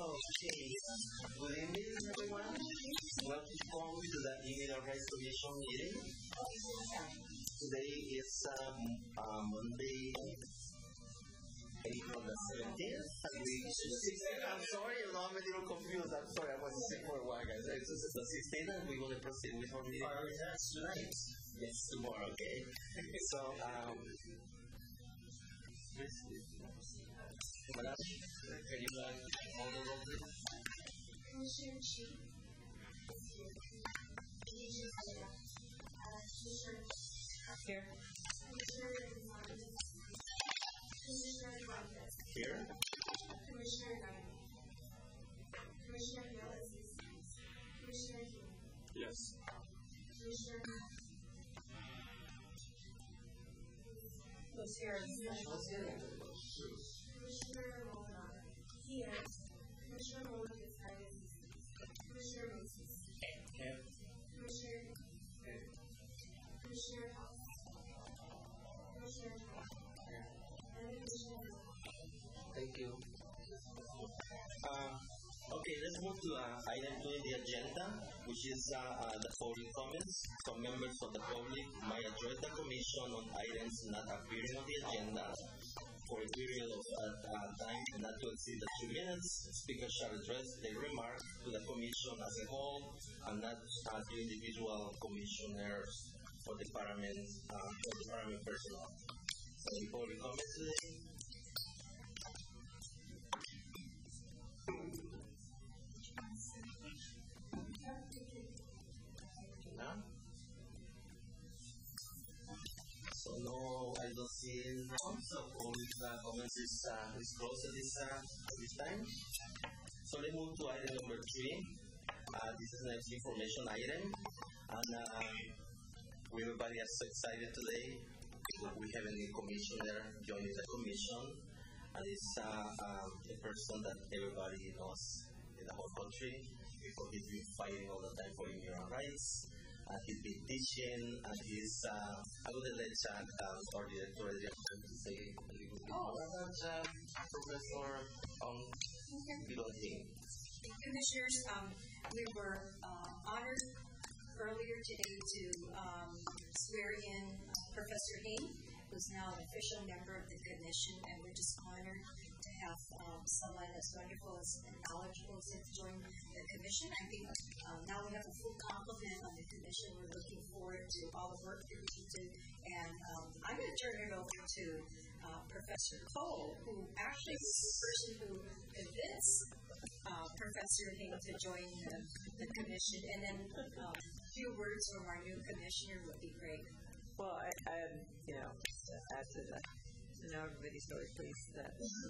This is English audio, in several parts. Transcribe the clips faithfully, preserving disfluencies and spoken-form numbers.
Okay. Good evening, everyone. Welcome to the Immigrant Rights Commission meeting. Today is um, uh, Monday, April the seventeenth. I'm sorry, I'm a little confused. I'm sorry, I was sick for a while, guys. It's the sixteenth, and we're going to proceed with our meeting. Oh, that's tonight. Yes, tomorrow, okay? So, um, Madam, can you uh, hold the roll, please? Commissioner Chi. Commissioner Here. Commissioner Commissioner Rodriguez. Here. Commissioner Ryan. Commissioner Galaxy. Commissioner King. Yes. Commissioner Here. Commissioner Mona. Here. Commissioner Mona is silent. Commissioner Macy's. Here. Commissioner Commissioner House. Commissioner House. And Commissioner Thank you. Uh, okay, let's move to uh, item two in the agenda, which is uh, uh, the public comments. Some members of the public might address the commission on items not appearing on the agenda for a period of uh, uh, time not to exceed the two minutes. Speakers shall address their remarks to the commission as a whole and not uh, to individual commissioners or department, uh, or department personnel. So the public comments today. None? So no, I don't see none. So public uh, comments is, uh, is closed at this, uh, at this time. So let's move to item number three. Uh, this is the next information item. And uh, everybody is so excited today. We have a new commissioner joining the commission. And it's uh, um, a person that everybody knows in the whole country because he's been fighting all the time for immigrant rights. And he's been teaching, and he's, uh, I would let Jack, um, our director, to say a little bit more about uh, Professor um, Bilotti. Commissioners, um, we were uh, honored earlier today to um, swear in Professor Hain, who's now an official member of the commission, and we're just honored to have um, someone as wonderful as and knowledgeable as him join the commission. I think um, now we have a full complement on the commission. We're looking forward to all the work that we can do, and um, I'm going to turn it over to uh, Professor Cole, who actually was the person who convinced uh, Professor Hain to join the, the commission, and then um, a few words from our new commissioner would be great. Well, I, I you know, to add to that, I know everybody's really pleased that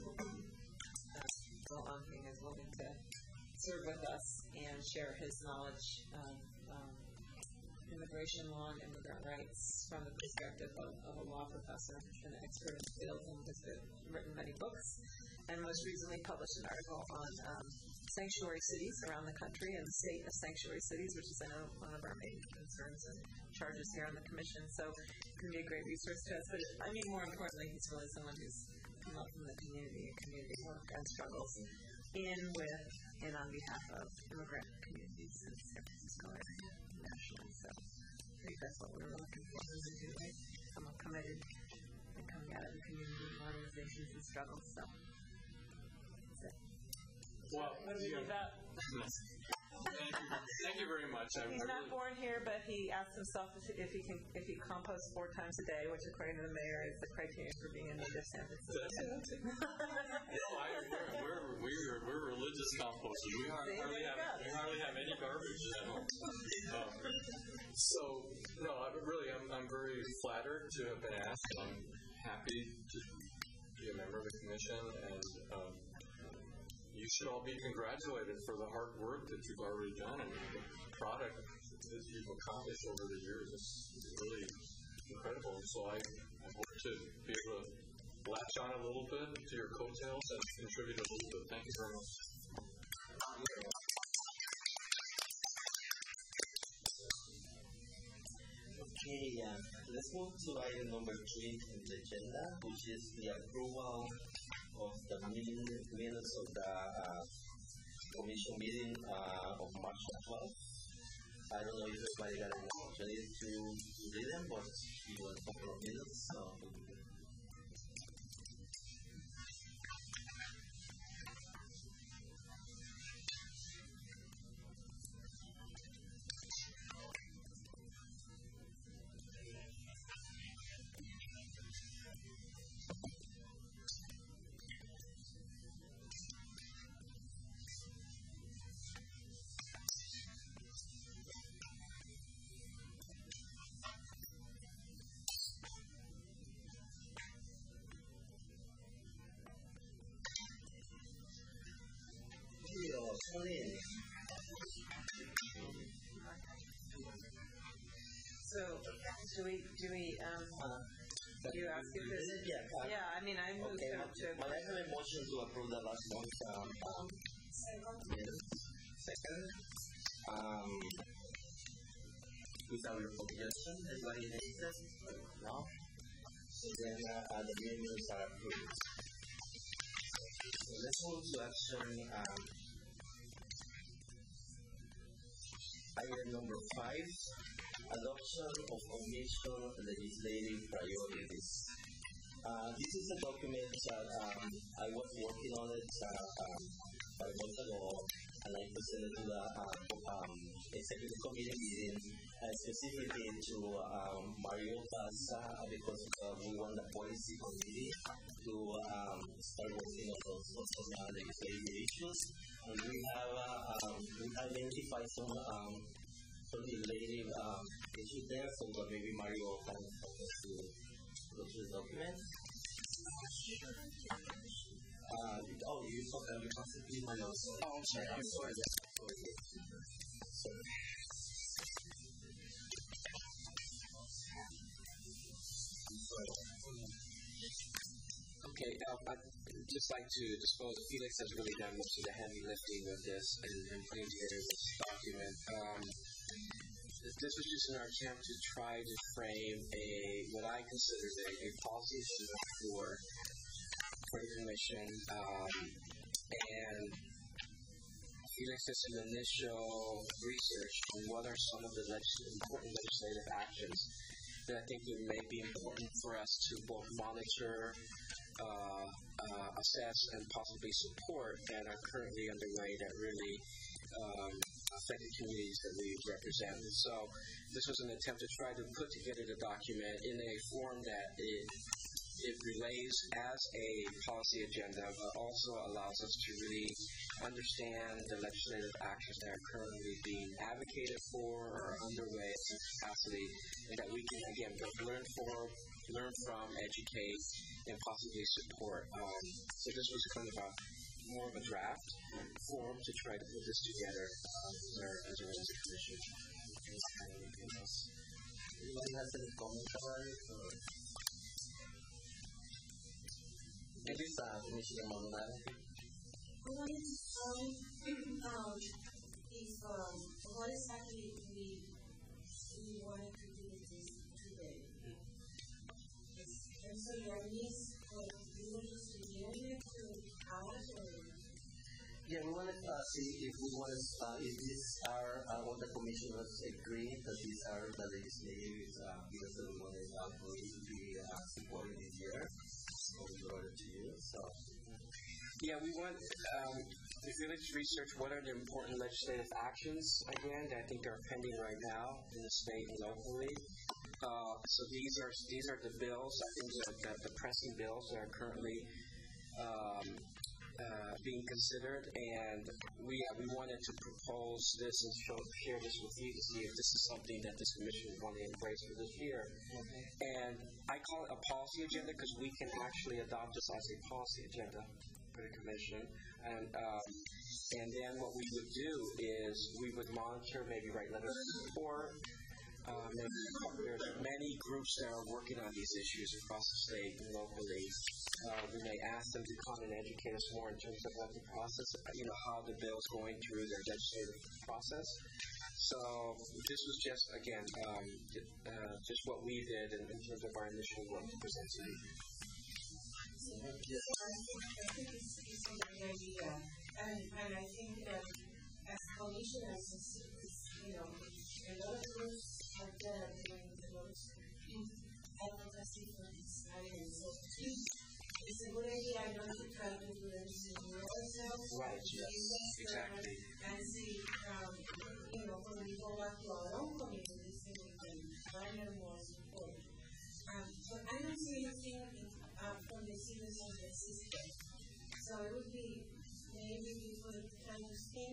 uh, Bill Onking is willing to serve with us and share his knowledge of um, immigration law and immigrant rights from the perspective of, of a law professor and an expert in the field, and has written many books, and most recently published an article on um, sanctuary cities around the country and the state of sanctuary cities, which is, I know, one of our main concerns and charges here on the commission. So it can be a great resource to us. But I mean, more importantly, he's really someone who's come up from the community and community work and struggles in with and on behalf of immigrant communities in San Francisco area nationally. So I think that's what we were looking for him to do, right? Someone committed and coming out of the community organizations and struggles. So that's it. Well, What do we do about? thank, you, thank you very much. I, He's I not really, born here, but he asked himself if he can if he composts four times a day, which according to the mayor is the criteria for being a native San Francisco. no, I, we're, we're, we're, we're religious composters. We hardly, hardly have we hardly have any garbage at home. Um, so no, I really, I'm I'm very flattered to have been asked. I'm happy to be a member of the commission, and um, you should all be congratulated for the hard work that you've already done, and the product that you've accomplished over the years is really incredible. And so I, I hope to be able to latch on a little bit to your coattails and contribute a little bit. Thank you very much. Okay, uh, let's move to item number three in the agenda, which is the approval of the minutes of the uh, commission meeting uh, of March twelfth. I don't know if everybody got an opportunity to read them, but it was a couple of minutes. So. So, do we, do we, um, do you ask if there's, yeah, uh, yeah, I mean, I moved okay, up to, I have a motion to approve the last month, um, um, minutes. Second, um, without your objection, everybody needs it? No? So then, uh, uh, the minutes are approved. So let's move to action, um, item number five, adoption of commission legislative priorities. Uh, this is a document that um, I was working on it uh, um, five months ago, and I presented to the uh, um, executive committee meeting, uh, specifically to um, Mario Pasa, because uh, we want the policy committee to um, start working on those, those uh, legislative issues. And we have uh, um, we identified some um, some legislative um, issues there, so that maybe Mario can help us to go through the document. Uh, oh, you thought that you possibly my notes. Oh, I'm sorry. I'm sorry. Sorry. Okay, um, I'd just like to disclose Felix has really done most of the heavy lifting with this and, and putting together this document. Um, this was just an attempt to try to frame a what I consider a, a policy for for the commission, um, and Felix did some initial research on what are some of the legis- important legislative actions that I think it may be important for us to both monitor, uh, uh, assess, and possibly support that are currently underway that really um, affect the communities that we represent. And so this was an attempt to try to put together the document in a form that it it relays as a policy agenda, but also allows us to really understand the legislative actions that are currently being advocated for or underway in some capacity, and that we can, again, learn, for, learn from, educate, and possibly support. Um, so this was kind of a more of a draft form to try to put this together um, as our as a as a commission. Anybody has any comments about it? Or? It is uh, Commissioner Maldonado. I wanted to um, um, if um, what exactly we we wanted to do with this today. And so your needs, like, you want us to hear it to ours or? Yeah, we want to uh, see if we want to, uh, if these are uh, what the commissioners agree that these are the legislative uh, bills that we want to uh, be uh, supporting this year. So we brought it to you. So. Yeah, we want, um, if we like to research what are the important legislative actions, again, that I think are pending right now in the state and locally. Uh, so these are these are the bills, I think, that, that the pressing bills that are currently um, uh, being considered, and we uh, we wanted to propose this and show, share this with you to see if this is something that this commission would want to embrace for this year. Okay. And I call it a policy agenda because we can actually adopt this as a policy agenda for the commission, and um, and then what we would do is we would monitor, maybe write letters of support. Um, there's many groups that are working on these issues across the state and locally. Uh, we may ask them to come and educate us more in terms of what the process, you know, how the bill is going through their legislative process. So this was just, again, um, uh, just what we did in, in terms of our initial work to present to you. Yes, I think, I think it's, it's a good idea, and, and I think that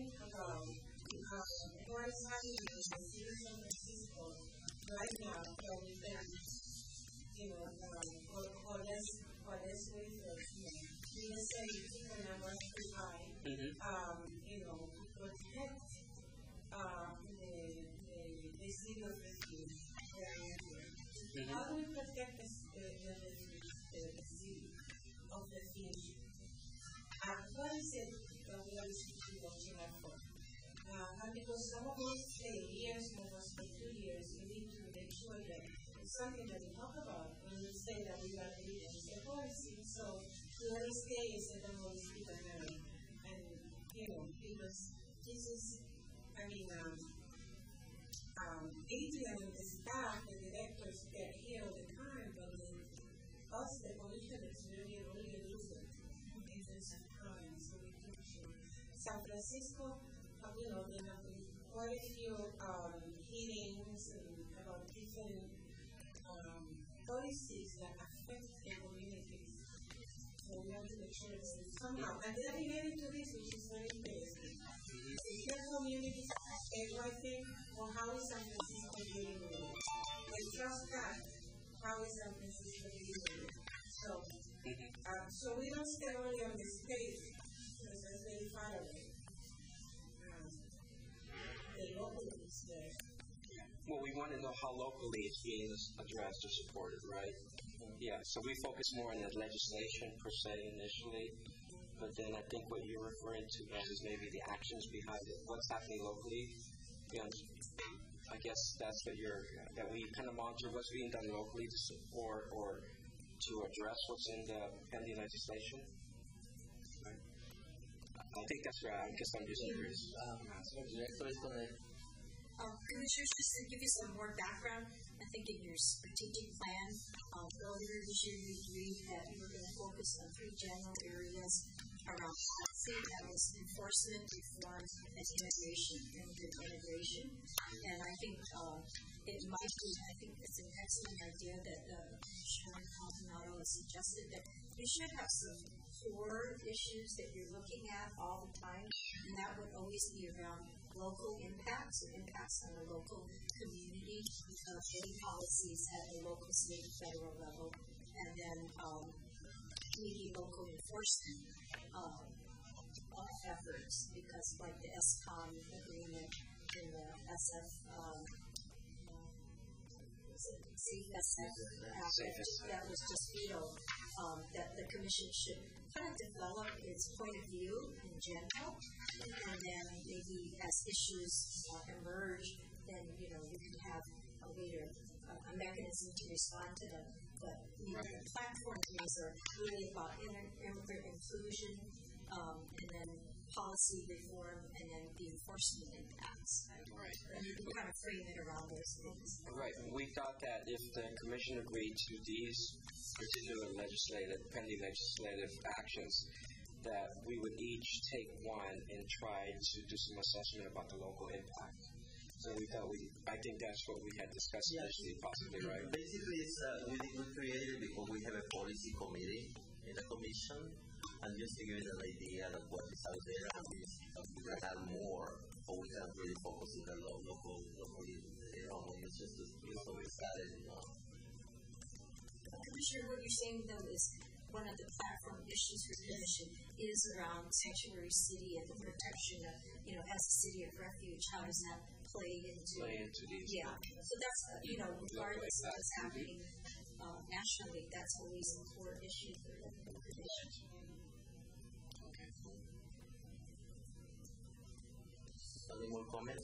think about um, what is happening in the city of San Francisco right now, so we can, you know, um, or, or let's, or let's wait for, you know, we just say the number too high, Mm-hmm. um, you know, to protect um, the, the, the city of refuge. Mm-hmm. How do we protect the, the, the, the, the city of refuge? Uh, what is it that we are watching out for? Uh, and because some of us say years, some of us say two years, we need to make sure that it's something that we talk about when we say that we are leading the policy. So we always say it's a always keep an eye. And, you know, because this is, I mean, um, um, Adrian and the staff, the directors get here all the time, but then us, the commissioners, really, really lose it in terms of time. So we need to. San Francisco, uh, you know, there have been quite a few um, hearings and about different um, policies that affect the communities. So we have to make sure it's somehow. And they're related to this, which is very interesting. If your community is I think, well, how is San Francisco dealing with it? And just that, how is San Francisco dealing with it? So, uh, so we don't stay only on the state, because that's very far away. Um, the local is there. Well, we want to know how locally it's being addressed or supported, right? Yeah, so we focus more on the legislation per se initially, but then I think what you're referring to is maybe the actions behind it, what's happening locally. You know, I guess that's what you're, that we kind of monitor what's being done locally to support or to address what's in the pending legislation. Right. I think that's right. I guess I'm just curious. Um, so director is going to Um, Commissioners, just to give you some more background, I think in your strategic plan, um, earlier this year you agreed that you were going to focus on three general areas around policy, that was enforcement, reform, and integration, immigrant integration. And I think uh, it might be, I think it's an excellent idea that uh, Sharon Maldonado has suggested that you should have some core issues that you're looking at all the time, and that would always be around local impacts or impacts on the local community, uh, any policies at the local, state, and federal level, and then um, maybe local enforcement uh, uh, efforts, because like the S COM agreement in the S F, um, Safe S F Act that was just vetoed, um, that the Commission should kind of develop its point of view in general, and then maybe as issues uh, emerge, then you know you can have a way to uh, a mechanism to respond to them. But you know, the platform things are really about inter- immigrant inclusion, um, and then policy reform, and then the enforcement impacts. Right. And you can kind of frame it around those things. Right. We thought that if the Commission agreed to these particular legislative, pending legislative actions, that we would each take one and try to do some assessment about the local impact. So we thought we, I think that's what we had discussed Yeah. initially, possibly, right? Basically, it's, uh, we, we created it because we have a policy committee in the commission, and just to give you an idea of what is out there, and we, uh, we can have more, but we can really focus on the lo- local, local, you know, it's just to get something started, you know. Commissioner, what you're saying though is one of the platform issues for the Commission is around sanctuary city and the protection of, you know, as a city of refuge, how does that play into, Play into these. yeah. So that's, uh, you know, regardless of what's happening uh, nationally, that's always a core issue for the Commission. Any more comments?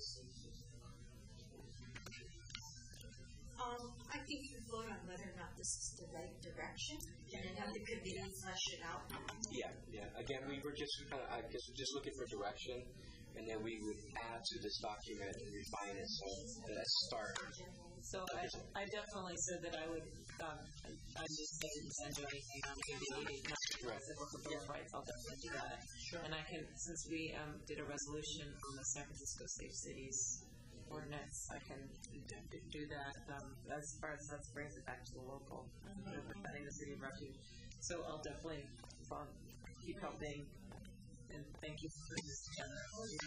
Um, I think you vote on whether or not this is the right direction, and then have the committee flesh it out. Yeah, yeah. Again, we were just, uh, I guess, just looking for direction, and then we would add to this document and refine it. So let's start. So I, I definitely said that I would, um, I just didn't send you anything on eighty eighty, not Right. the Book of Bill of Rights, I'll definitely do that. Sure. And I can, since we um, did a resolution on the San Francisco Safe Cities ordinance, I can d- do that. Um, as far as that brings it back to the local, defending the city of refuge. So I'll definitely um, keep helping and thank you for putting this together.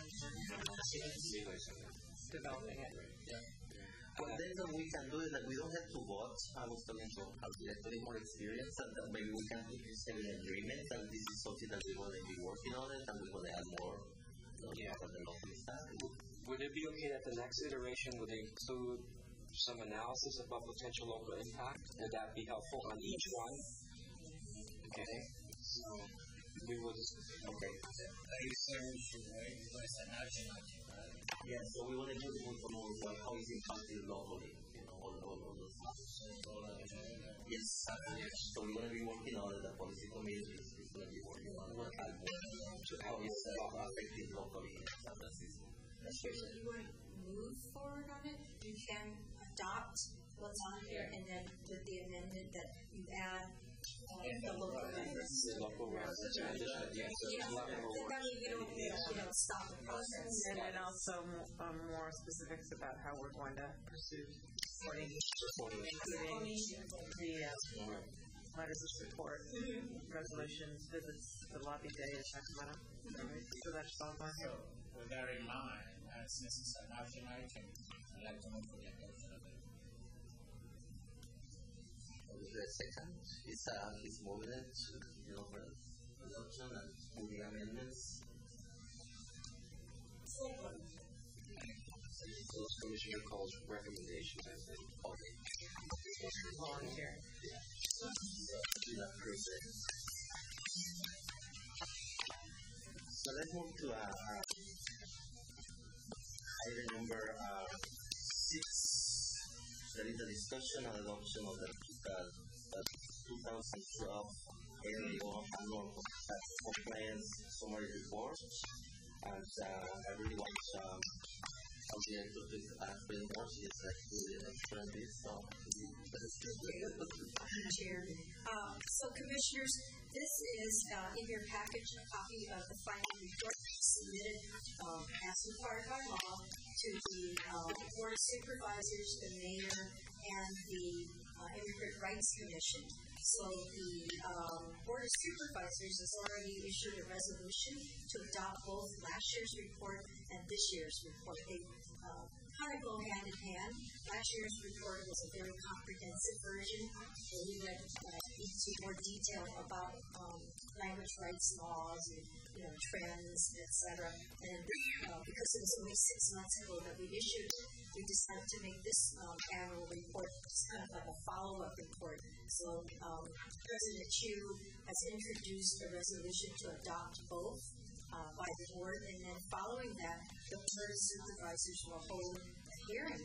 Developing it. But then what we can do is that we don't have to watch. I was talking to our director more experience, and that maybe we can have an agreement that this is something that we want to be working on it, and we want to add more. You know, Yeah. for the local staff. Would it be okay that the next iteration would include some analysis about potential local impact? Would that be helpful on each one? Okay. So we will just, okay. Yeah, so we want to do more about how is it impacted locally, you know, all, all, all those things. Yes, so we're going to be working on it. The policy committee is, is going to be working on what kind of to how it's uh, affected locally in San Francisco. If you want to move forward on it, you can adopt what's on here, and then with the amendment that you add uh, the local members. The local residents are additional, yeah, so Yeah, it's a lot more work. that way you don't, you don't stop the process. And then also um, more specifics about how we're going to pursue supporting, including the uh, letters of support, resolutions, visits, the lobby day in Sacramento. So that's all on here. With that in mind, as this is an action item, I'd like to move for the adoption of it. The second is uh, is moving it to you know for adoption and for the amendments. Those commissioner calls recommendations, I think. Okay. Volunteer. In that process. So let's move to uh, uh, item number uh, six. There is a discussion on adoption of the, the, the twenty twelve A M A O annual compliance summary report. And uh, I really want um, our director to explain more. She is actually explain this. So, Chair. Um, so, Commissioners, this is uh, in your package a copy of the final report submitted um, as required by law to the uh, Board of Supervisors, the Mayor, and the uh, Immigrant Rights Commission. So the um, Board of Supervisors has already issued a resolution to adopt both last year's report and this year's report. They uh, kind of go hand in hand. Last year's report was a very comprehensive version where we went uh, into more detail about um, language rights laws and you know trends, et cetera. And uh, because it was only six months ago that we issued it, we decided to make this um, annual report kind of like a follow-up report. So um, President Chu has introduced a resolution to adopt both uh, by the board, and then following that, the Board of Supervisors will hold a hearing.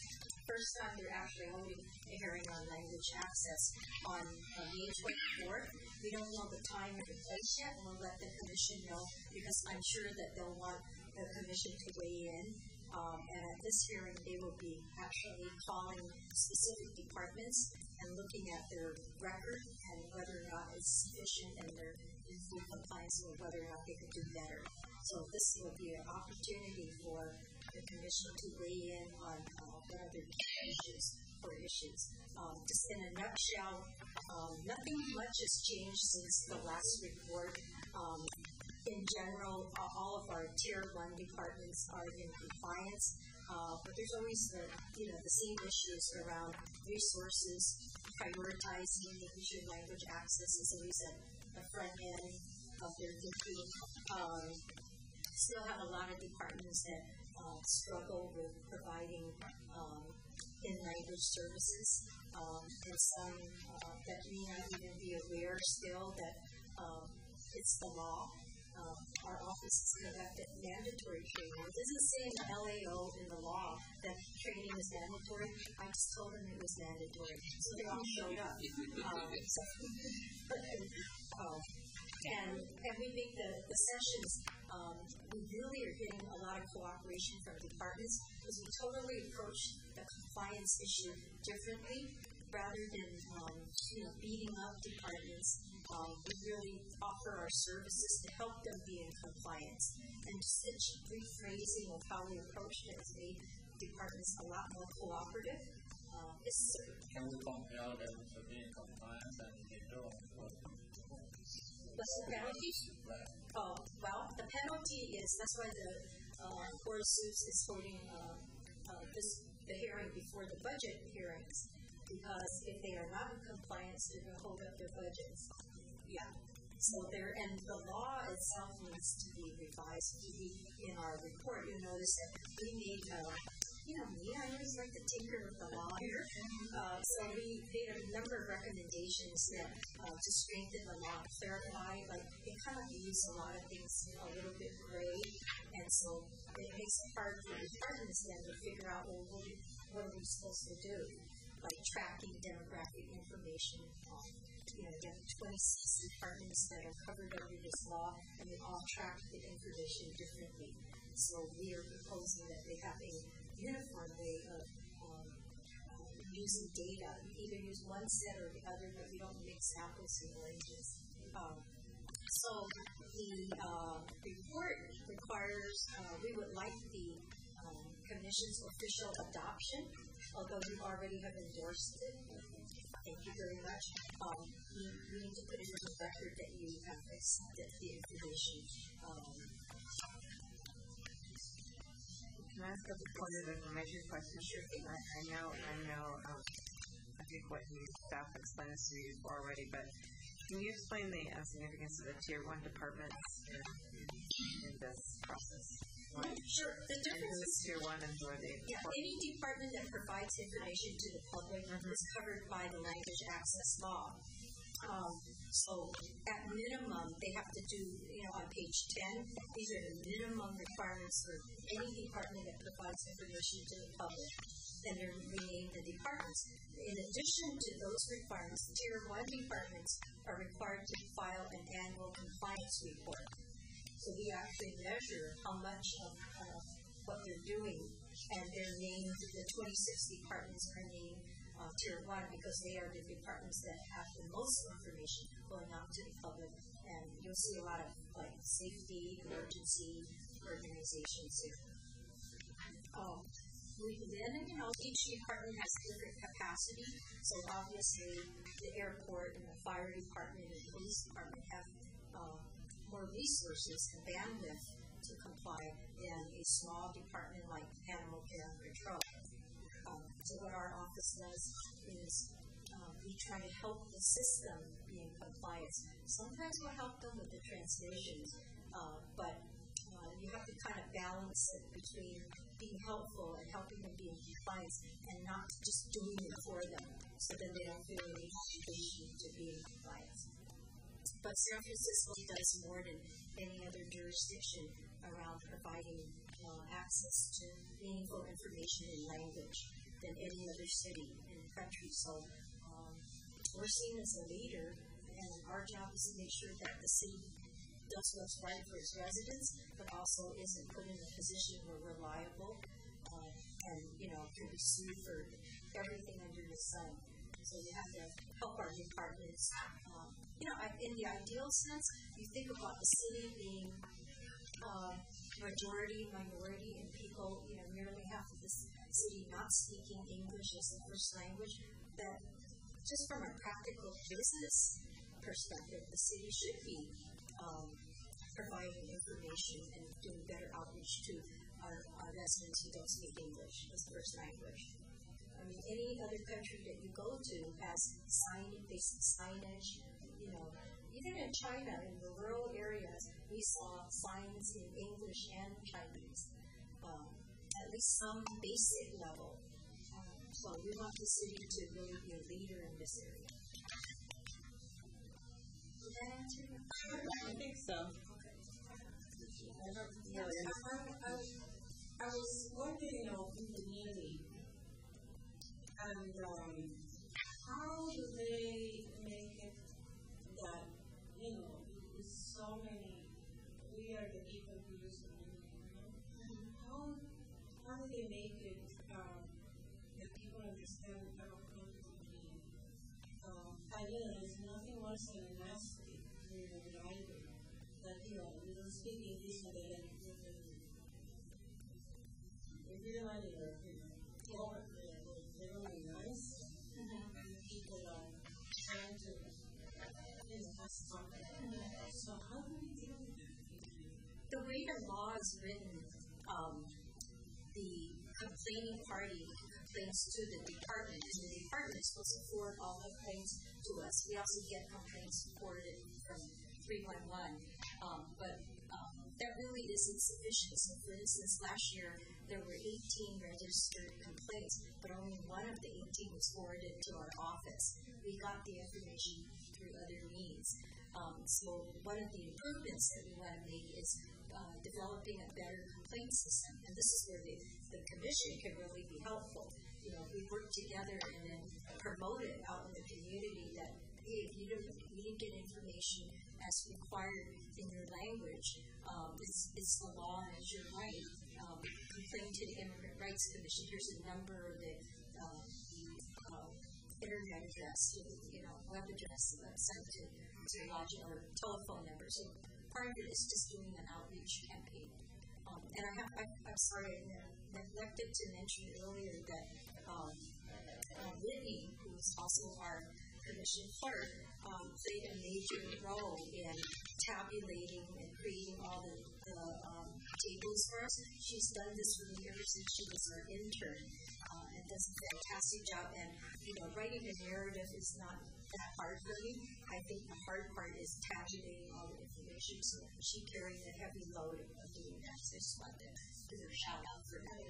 First time they're actually holding a hearing on language access on uh, May twenty-fourth. We don't know the time or the place yet, and we'll let the Commission know because I'm sure that they'll want the Commission to weigh in. Um, and at this hearing, they will be actually calling specific departments and looking at their record and whether or not it's sufficient and they're in full compliance with whether or not they could do better. So this will be an opportunity for the Commission to weigh in on uh, what other issues or issues. Um, just in a nutshell, um, nothing much has changed since the last report. Um, In general, uh, all of our tier one departments are in compliance, uh, but there's always the you know the same issues around resources, prioritizing, making sure language access is always at the front end of their thinking. Um, still have a lot of departments that uh, struggle with providing um, in-language services, um, and some uh, that may not even be aware still that um, it's the law. Um, our office has conducted mandatory training. It doesn't say in the L A O in the law that training is mandatory. I just told them it was mandatory, so they all showed up. Um, so, um, and and we think that the sessions um, we really are getting a lot of cooperation from departments because we totally approach the compliance issue differently. Rather than um, you know beating up departments, um, we really offer our services to help them be in compliance. And just the rephrasing of how we approach it has made departments a lot more cooperative. Um, it's Can we compare them to be in compliance and they don't? What's the penalty? Oh, well, the penalty is, that's why the uh, Court of Suits is holding uh, uh, this, the hearing before the budget hearings, because if they are not in compliance, they're going to hold up their budgets. Yeah. So there, and the law itself needs to be revised. In our report, you notice that we made, uh, you know me, I always like to tinker with the law here. Uh, so we made a number of recommendations that uh, to strengthen the law, clarify, like it kind of leaves a lot of things a little bit gray, and so it makes it hard for departments then to figure out, well, what, what are we supposed to do? Like tracking demographic information. Um, you know, you have twenty-six departments that are covered under this law, and they all track the information differently. So we are proposing that they have a uniform way of um, uh, using data. You either use one set or the other, but we don't mix apples and oranges. Um, so the uh, report requires, uh, we would like the um, Commission's official adoption, although you already have endorsed it. Thank you very much. Um, we, we need to put it in the record that you have accepted the information. Um, Can I ask a point of information question? Sure. I, I know, I know, um, I think what you staff explained this to you already, but can you explain the uh, significance of the tier one departments in, in this process? Sure. The difference is tier one and who are they? Yeah, any department that provides information to the public mm-hmm. is covered by the language access law. Um, so at minimum, they have to do, you know, on page ten, these are the minimum requirements for any department that provides information to the public. And they're renamed the departments. In addition to those requirements, tier one departments are required to file an annual compliance report. So we actually measure how much of uh, what they're doing, and they're named, the twenty-six departments are named uh, tier one because they are the departments that have the most information going out to the public. And you'll see a lot of like safety, emergency organizations here. Um, we then, you know, each department has different capacity. So obviously, the airport and the fire department and the police department have uh, more resources and bandwidth to comply than a small department like animal care and control. Um, so what our office does is uh, we try to help the system be in compliance. Sometimes we'll help them with the translations, uh, but uh, you have to kind of balance it between being helpful and helping them be in compliance and not just doing it for them, so then they don't feel any obligation to be in compliance. But San Francisco does more than any other jurisdiction around providing uh, access to meaningful information in language than any other city in the country. So um, we're seen as a leader, and our job is to make sure that the city does what's right for its residents, but also isn't put in a position where we're liable uh, and, you know, can be sued for everything under the sun. So we have to help our departments. Um, you know, in the ideal sense, you think about the city being uh, majority, minority, and people, you know, nearly half of the city not speaking English as the first language, that just from a practical business perspective, the city should be um, providing information and doing better outreach to our, our residents who don't speak English as first language. I mean, any other country that you go to has sign, basic signage, you know. Even in China, in the rural areas, we saw signs in English and Chinese, um, at least some basic level. Um, so we want the city to really be a leader in this area. Did that answer your question? I think so. Okay. I, I, I, I was wondering, you know, in the Navy, and um, how do they make it that, you know, with so many, we are the people who use the Navy, how, how do they make it um, that people understand how comfortable it is? Um, I know there's nothing worse than a nasty in the library that, you know, you don't speak English and they let you do it. If you're not in your, you know, they're really nice, mm-hmm. and people are trying to, you know, have something. So how do we deal with that? The way the law is written, um, the complaining party complains to the department, and the department is supposed to forward all the complaints to us. We also get complaints forwarded from three one one, um, but um, that really isn't sufficient. So, for instance, last year there were eighteen registered complaints, but only one of the eighteen was forwarded to our office. We got the information through other means. Um, so, one of the improvements that we want to make is uh, developing a better complaint system, and this is where the, the commission can really be helpful. You know, we work together and then promote it out in the community that, hey, if you don't, you didn't get information as required in your language, um, it's, it's the law and it's your right. Um, complain to the Immigrant Rights Commission. Here's a number of the, uh, the uh, internet address, you know, web address, uh, sent to, to lodge or telephone number. So part of it is just doing an outreach campaign. Um, and I have, I, I'm sorry, I neglected to mention earlier that um, uh, Whitney, who is also our commission clerk, um, played a major role in tabulating and creating all the, the um, tables for us. She's done this for years since she was our intern, uh, and does a fantastic job. And you know, writing a narrative is not that hard for me. I think the hard part is tabulating all the information. So she carried the heavy load of doing that. So I just wanted to give her a shout out for that.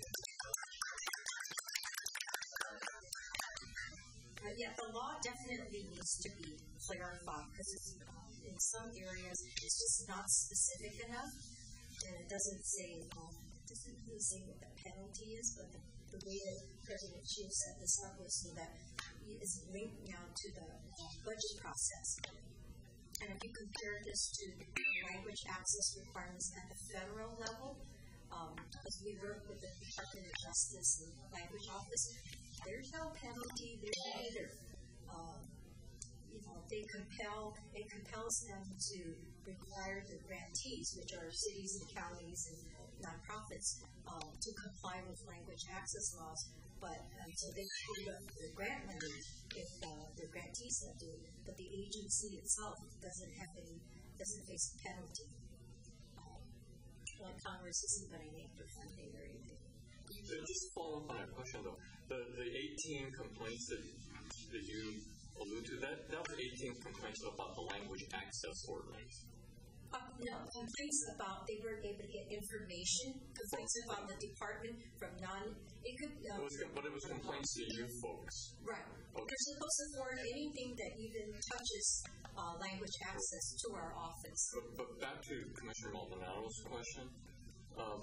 But yeah, the law definitely needs to be clarified because it's, um, in some areas it's just not specific enough, and it doesn't say um, it doesn't really say what the penalty is. But the, the way that President Chiu set this up was so that it is linked now to the uh, budget process. And if you compare this to language access requirements at the federal level, um, as we work with the Department of Justice and the Language Office, there's no penalty there either. Um, you know, they compel, it compels them to require the grantees, which are cities and counties and nonprofits, um, to comply with language access laws. But um, so they put up the grant money if uh, the grantees don't do it, but the agency itself doesn't have any, doesn't face a penalty. Um, well, Congress isn't going to make their funding or anything. So just follow up on that question though. The the eighteen complaints that that you allude to, that that was eighteen complaints about the language access ordinance. Uh, no, complaints about they weren't able to get information. Complaints about the department from non. It could. Uh, it was, but it was complaints to you folks. Right. Okay. They're supposed to forward anything that even touches uh, language access to our office. But, but back to Commissioner Maldonado's question. Um,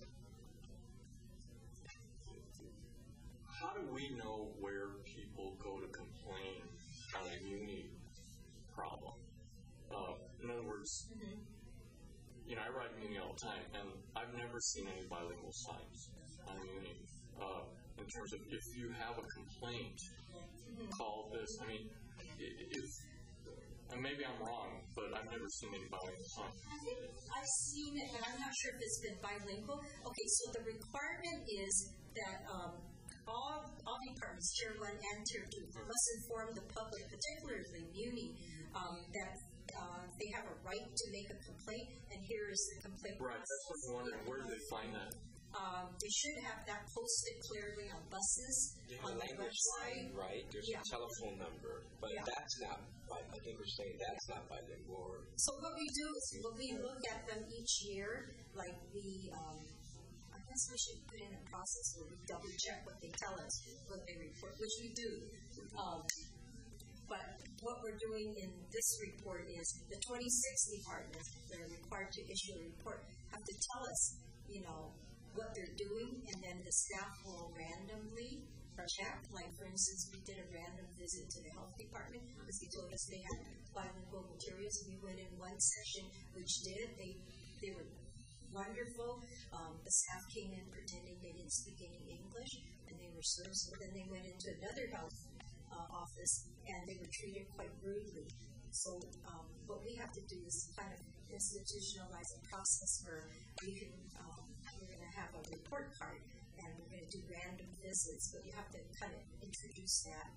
How do we know where people go to complain on a Muni problem? Uh, in other words, mm-hmm. you know, I write Muni all the time, and I've never seen any bilingual signs on Muni. Uh, in terms of if you have a complaint, mm-hmm. call this. I mean, if, and maybe I'm wrong, but I've never seen any bilingual signs. I think I've seen it, but I'm not sure if it's been bilingual. Okay, so the requirement is that um, All, all departments, Tier one and Tier two, must inform the public, particularly Muni, um, that uh, they have a right to make a complaint, and here is the complaint. Right, that's what I'm wondering. Where do they find that? Um, they should have that posted clearly on buses, they on the language website. Line, right? There's yeah. a telephone number, but yeah. that's not, I think we're saying that's yeah. not bilingual. So what we do is when we look at them each year, like we, um, I guess we should put in a process where we double check what they tell us, what they report, which we do. Um, but what we're doing in this report is the twenty-six departments that are required to issue a report have to tell us, you know, what they're doing, and then the staff will randomly check. Like, for instance, we did a random visit to the health department because they told us they had bilingual materials. We went in one session, which did. They they were wonderful. Um, the staff came in pretending they didn't speak any English, and they were served. So then they went into another health uh, office, and they were treated quite rudely. So um, what we have to do is kind of institutionalize a process where we can, um, we're going to have a report card, and we're going to do random visits, but you have to kind of introduce that,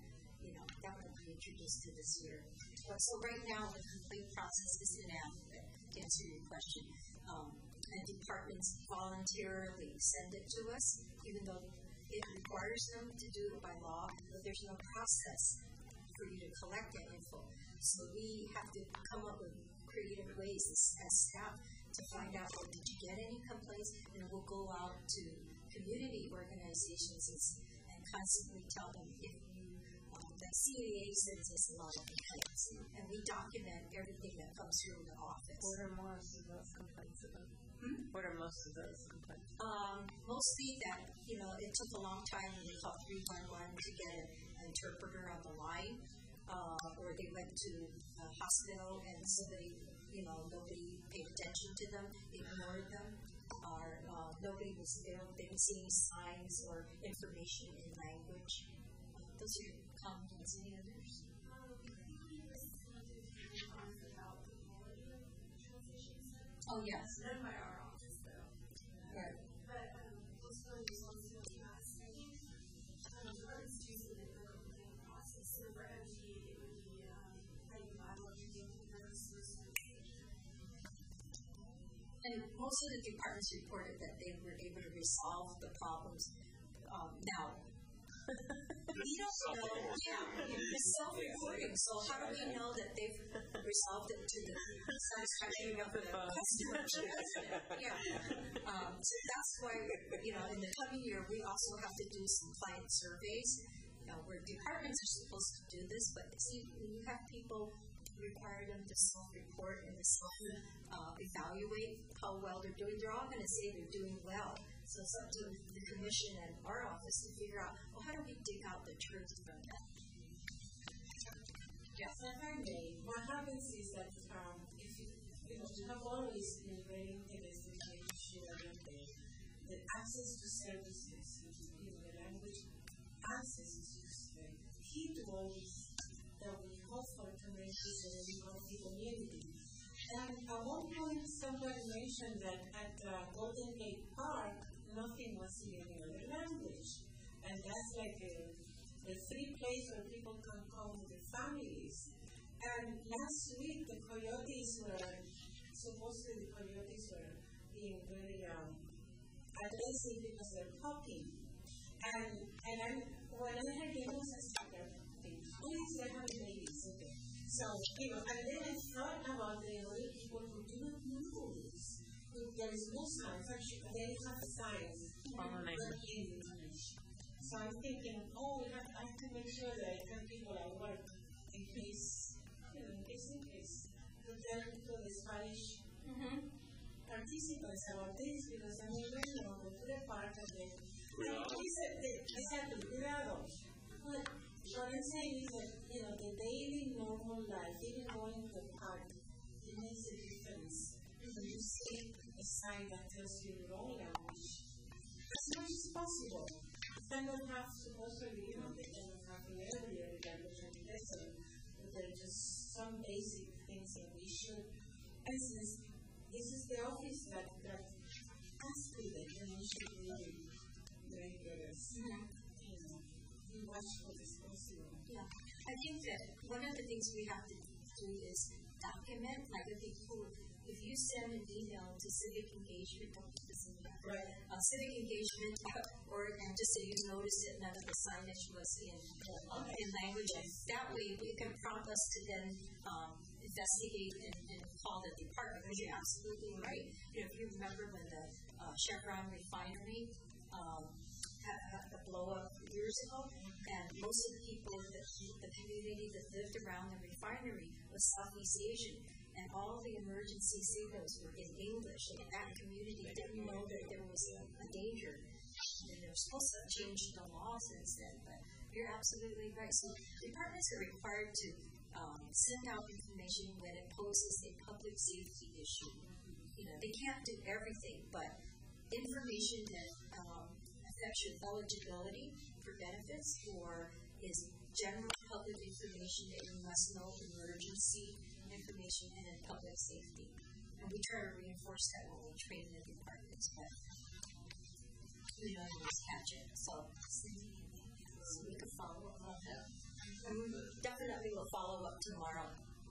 you know, that will be introduced to this year. But so right now, the complaint process is inadequate, to answer your question. Um, and departments voluntarily send it to us, even though it requires them to do it by law, but there's no process for you to collect that info. So we have to come up with creative ways as, as staff to find out, well, did you get any complaints? And we'll go out to community organizations and constantly tell them if you, um, the C A A sends us a lot of complaints, and we document everything that comes through the office. What are most of those complaints about? Hmm? What are most of those complaints? Um, mostly that, you know, it took a long time when they called three one one to get an interpreter on the line, uh, or they went to a hospital and somebody, you know, nobody paid attention to them, ignored them, or uh, nobody was there, they didn't see any signs or information in language. Uh, those are common ones. Any others? Oh, yes. Done by our office, though. Right. But um, also, there's also the last thing. Um, departments do submit the complaint process. So for M G, it would be um, like biology, nurses, and most of the departments reported that they were able to resolve the problems um, now. We don't know. Yeah, it's self-reporting. So how do we know that they've resolved it to the satisfaction of the customers? Yeah. Um, so that's why, you know, in the coming year, we also have to do some client surveys. You know, where departments are supposed to do this, but see, when you have people require them to self-report and to self-evaluate uh, how well they're doing, they're all going to say they're doing well. So it's up to the commission and our office to figure out, well, how do we dig out the truth from that? Yes, if I may, what happens is that um, if you, you know, you have always been very interested in making sure that the, the access to services, you know, the language access is just the key to all this that we offer to make this a very healthy community. And at one point, somebody mentioned that at uh, Golden Gate Park, nothing was in any other language. And that's like a, a free place where people can come with their families. And last week, the coyotes were, supposedly the coyotes were being very um, aggressive because they're popping. And, and I, when I heard the news, I started thinking, please, they're having babies. Okay. So, you know, and then I thought about the other people who do not know this. There is no signs, actually, they have signs in English. So I'm thinking, oh, we have, I have to make sure that I have people at work in case, you know, in case, in case, to tell to the Spanish mm-hmm. participants about this, because I mean, you know, go to the park and they, they said, they said, cuidado. But what I'm saying is that, you know, the daily normal life, even going to the park, it makes a difference. When you see a sign that tells you your own language, as much as possible. They don't have to also, you know, they don't have to every other language and lesson, but there are just some basic things that we should. For instance, this is the office that, that has students, and we should really make it, you know, be watchful as possible. Yeah, I think that one of the things we have to do is document, like if you, if you send an email to civic engagement, don't put this in there, right. uh, civic engagement, or and just say you noticed that none of the signage was in uh, in language, and that way it can prompt us to then um, investigate and, and call the department. Because you're absolutely right. You know, if you remember when the uh, Chevron refinery um, had, had the blow up years ago, and most of the people, the, the community that lived around the refinery was Southeast Asian. And all the emergency signals were in English, and that community didn't know that there was a, a danger. And they're supposed to change the law since then, but you're absolutely right. So departments are required to um, send out information when it poses a public safety issue. You know, they can't do everything, but information that um, affects your eligibility for benefits or is general public information that you must know, emergency information, and in public safety. And we try to reinforce that when we train the departments, but we don't always catch it. So, so we can follow up on that. And definitely will follow up tomorrow.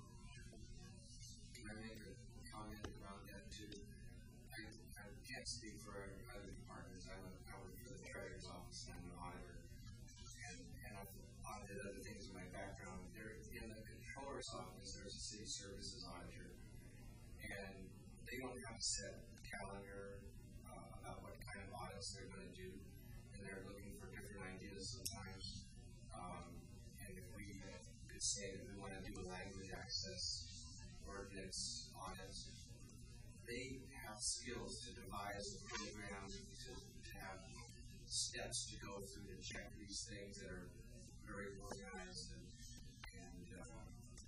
Can I make a comment about that too? I, I can't speak for other departments. I work, I work for the Treasurer's Office and I'm an auditor. And, and I've audited other things in my background. There, in the Controller's Office, there's a City Services Auditor. And they don't have a set calendar uh, about what kind of audits they're going to do. And they're looking for different ideas sometimes. Um, and if we could say that we want to do a language access ordinance audit, they have skills to devise a program to, to have steps to go through to check these things that are very organized and, and uh,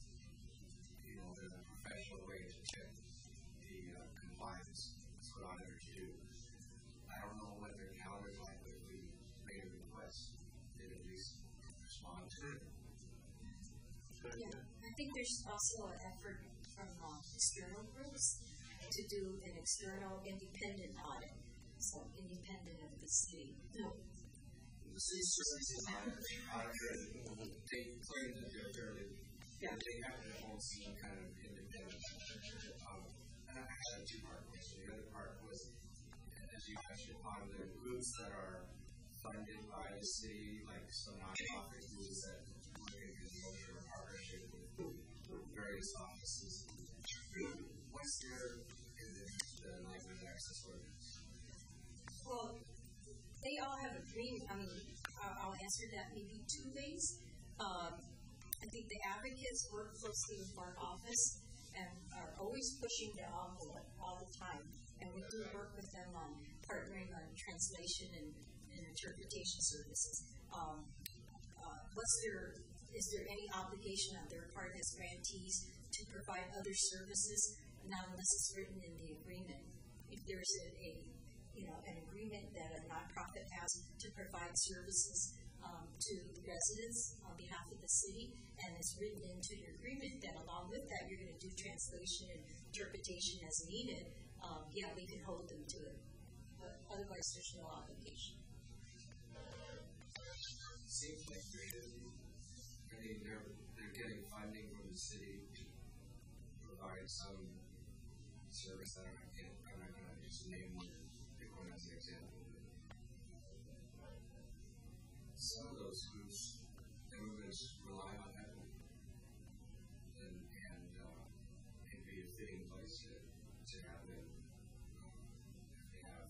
you know, the professional way to check the uh, compliance. That's what auditors do. I don't know what their calendar is like, but if we made a request, they'd at least respond to it. Yeah, I think there's also an effort from uh, external groups to do an external independent audit, so independent of the city. No. The City Services Auditor, they claim that they're fairly, yeah. they have their own some kind of independent. Um, and I had a two-part question. The other part was, as you touched upon, the groups that are funded by the city, like some nonprofit groups that work in conjunction or partnership with various offices. What's their the language access ordinance? Well, they all have a dream. I mean, I'll, I'll answer that maybe two ways. Um, I think the advocates work closely with our office and are always pushing the envelope all the time. And we do work with them on partnering on translation and, and interpretation services. Um, uh, what's their, is there any obligation on their part as grantees to provide other services, not unless it's written in the agreement? If there's a, a you know, an agreement that a nonprofit has to provide services um, to the residents on behalf of the city, and it's written into your agreement that along with that you're going to do translation and interpretation as needed, um, yeah, we can hold them to it. But otherwise, there's no obligation. It seems like they I mean, they're, they're getting funding from the city to provide some service that I can't, I'm not going to just name one. As an example, some of those groups, immigrants rely on that, and, and uh, it'd be a fitting place to, to have them. Um, they have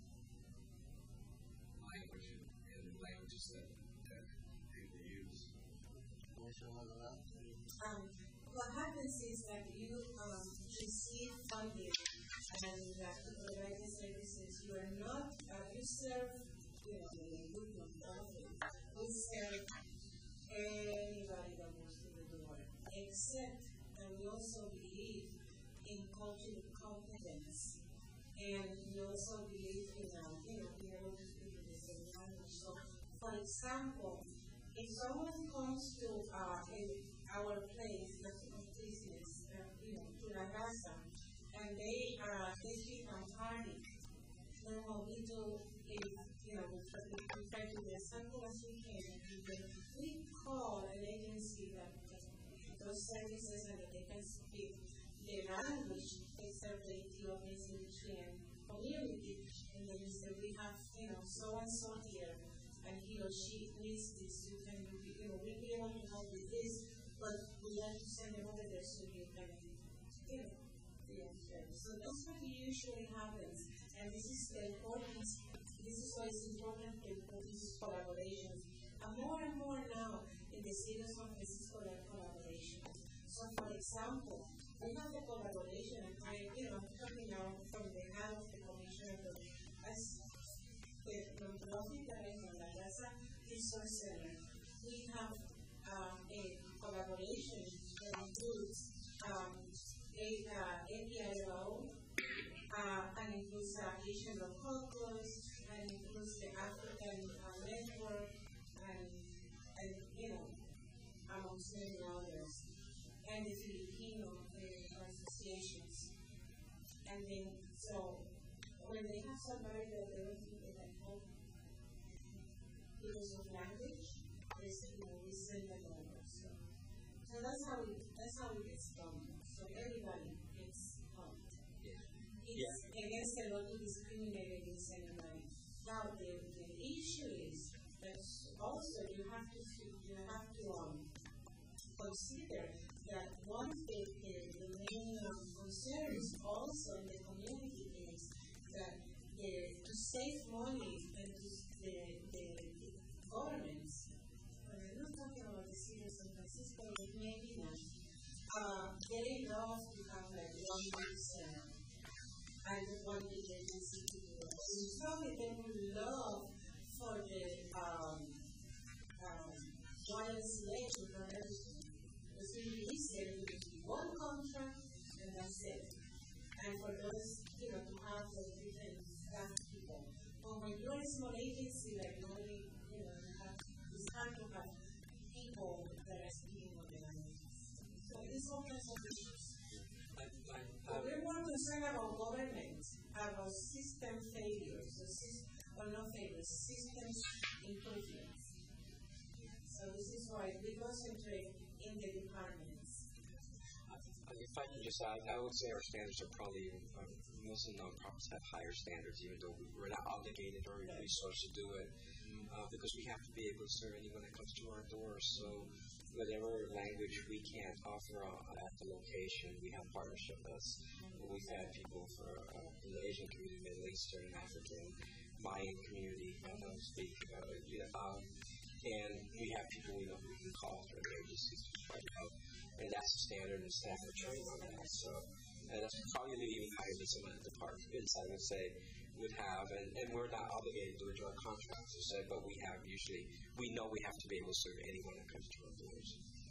language in, in languages that, that people use. Um, what happens is that you um, receive funding. And that providing services, you are not, uh, you serve, you know, the group of profit. We serve anybody that wants to do the work, except that we also believe in cultural competence. And we also believe in, uh, you know, being able to speak in the same language. So, for example, if someone comes to uh, in our place, of business, uh, you know, to La Casa, and they uh, they speak Amharic, then what we do is, you know, we try, we try to be as simple as we can, and then we call an agency that those services and that they can speak the language, except the Ethiopian Eritrean community, and then we say we have, you know, so and so here, and he or she needs this, you can, you know, we'll be able to help with this, but we have to send them over there so you can, you know. So that's what usually happens, and this is the importance. This is why it's important to put these collaborations. And more and more now in the city's office is collaboration. So, for example, we have the collaboration, and I, you know, coming out from the hand of the commissioner, as the nonprofit that is on La Casa Resource Center, we have um, a collaboration that includes. Um, A P I O, uh, and includes the Asian Caucus, and includes the African uh, Network, and, and, you know, amongst many others, and the Filipino uh, associations. And then, so, when they have somebody that they don't think they can help because of language, they say, you know, we send them over. So that's how we that's how we get stung. So everybody gets harmed. Yeah. It's Yeah. against the law to discriminate against anybody. Now the, the issue is that also you have to you have to um, consider that one of the, the, the main um, concerns also in the community is that the, to save money and to, the, the, the governments, and I'm not talking about the city of San Francisco, but maybe not, uh, they love to have like one percent and one big agency to do it. And probably they would love for the um, um, Y M C A to run everything. It's really easy to do one contract and that's it. And for those, you know, to have the different staff people. But when you're a small agency, like you only, you know, you have, it's hard to have people that are speaking on the language. So it's all kinds of issues. But we're more concerned about government, about system failures, or, system, or not failures, systems improvements. So this is why we concentrate in the departments. If I can just add, I would say our standards are probably, um, most of the nonprofits have higher standards, even though we're not obligated or resourced to do it, uh, because we have to be able to serve anyone that comes to our doors. So whatever language we can't offer uh, at the location, we have partnership with us. We've had people for uh, the Asian community, Middle Eastern, African, Mayan community uh, speak. Uh, yeah, um, and we have people we know who we can call through the agencies to try to help. And that's the standard, and staff are trained on that. So, and that's probably even higher than some of the departments, I would say, would have. And, and we're not obligated to do a direct contract, to say, but we have usually, we know we have to be able to serve anyone that comes to our doors.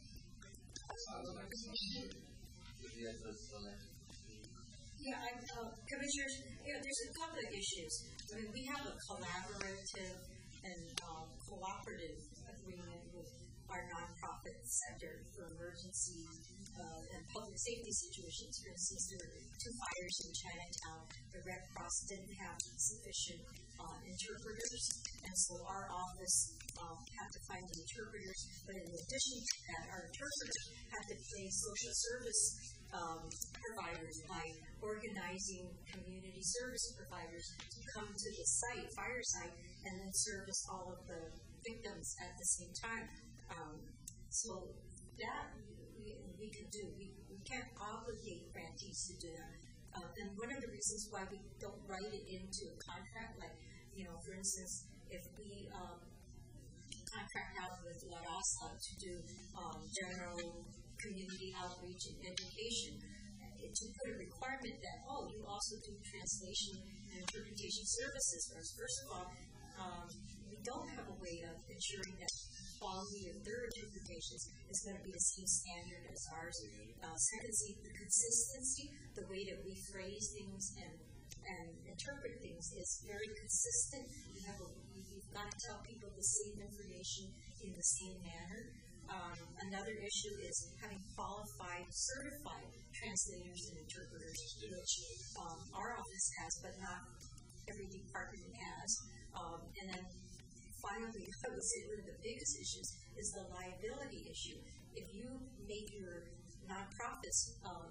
Yeah, I'm, uh, Commissioners, you know, there's a couple of issues. I mean, we have a collaborative and um, cooperative agreement with our nonprofit sector for emergency uh, and public safety situations. For instance, there were two fires in Chinatown. The Red Cross didn't have sufficient uh, interpreters, and so our office um, had to find the interpreters. But in addition to that, our interpreters had to pay social service um, providers by organizing community service providers to come to the site, fire site, and then service all of the victims at the same time. Um, so that we, we can do. We, we can't obligate grantees to do that. Uh, and one of the reasons why we don't write it into a contract, like, you know, for instance, if we um, contract out with La Raza to do um, general community outreach and education, to put a requirement that, oh, you also do translation and interpretation services for us. First of all, um, we don't have a way of ensuring that quality of their interpretations is going to be the same standard as ours. Uh, secondly, the consistency, the way that we phrase things and, and interpret things is very consistent. We have a, we've got to tell people the same information in the same manner. Um, another issue is having qualified, certified translators and interpreters, which um, our office has, but not every department has. Um, and then finally, I would say one of the biggest issues is the liability issue. If you make your nonprofits um,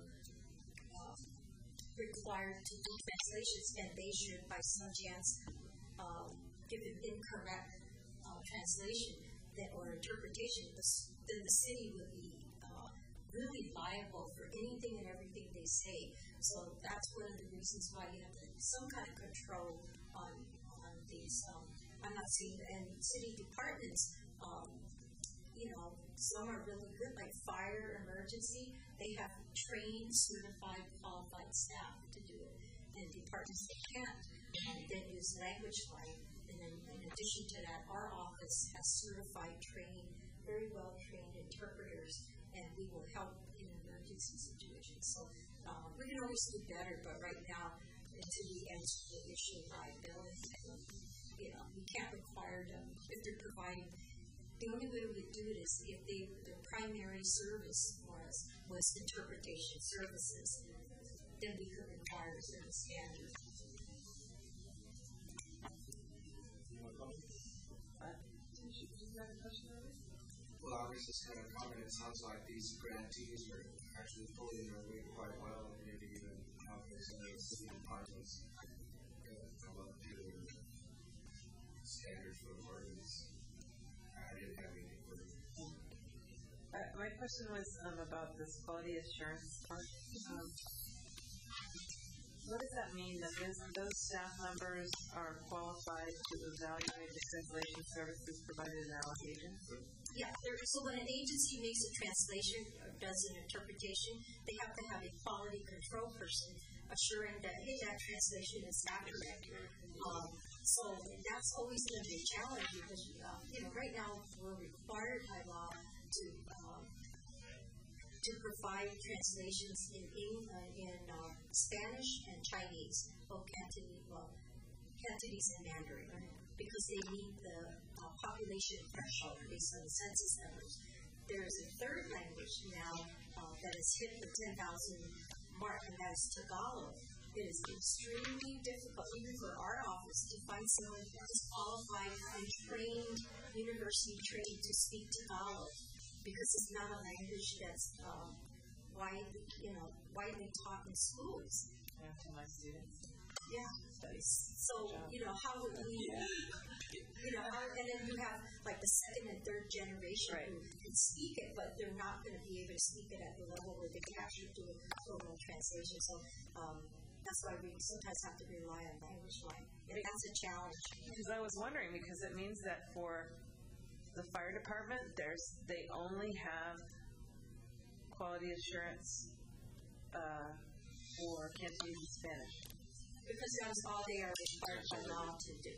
uh, required to do translations and they should, by some chance, um, give an incorrect uh, translation that, or interpretation, then the city would be uh, really liable for anything and everything they say. So that's one of the reasons why you have to, some kind of control on on these. Um, I'm not saying, and city departments, um, you know, some are really good, like fire, emergency. They have trained, certified, qualified staff to do it. And departments that can't, um, then use language like. And then in addition to that, our office has certified, trained, very well trained interpreters, and we will help in emergency situations. So um, we can always do better, but right now, until we answer the issue of liability, you know, we can't require them if they're providing. The only way we do it is if they, their primary service was was interpretation services, then we could require certain standards. Well, Congress is kind of common. It sounds like these grantees are actually pulling their weight quite well, maybe even helping some of the city departments uh, come up to standards for ordinance. I didn't have any further. Uh, my question was um, about this quality assurance part. Um, what does that mean? That those, those staff members are qualified to evaluate the translation services provided in allocations? Yeah, there, so when an agency makes a translation or does an interpretation, they have to have a quality control person assuring that, hey, that translation is accurate. Um, so that's always going to be a challenge because, uh, you know, right now we're required by law to um, to provide translations in in, uh, in uh, Spanish and Chinese, both Cantonese, well, Cantonese and Mandarin, because they meet the uh, population threshold based on the census numbers. There is a third language now uh, that has hit the ten thousand mark, and that is Tagalog. It is extremely difficult, even for our office, to find someone who is qualified and trained, university trained to speak Tagalog, because it's not a language that's um, widely, you know, widely taught in schools. Yeah, to my students. Yeah. So, you know, how would we, you know, how, and then you have like the second and third generation right. who can speak it, but they're not going to be able to speak it at the level where they can actually do a total translation. So, um, that's why we sometimes have to rely on language line. And that's a challenge. Because I was wondering, because it means that for the fire department, there's they only have quality assurance uh, for Cantonese and Spanish. Because that's all they are required by law to do.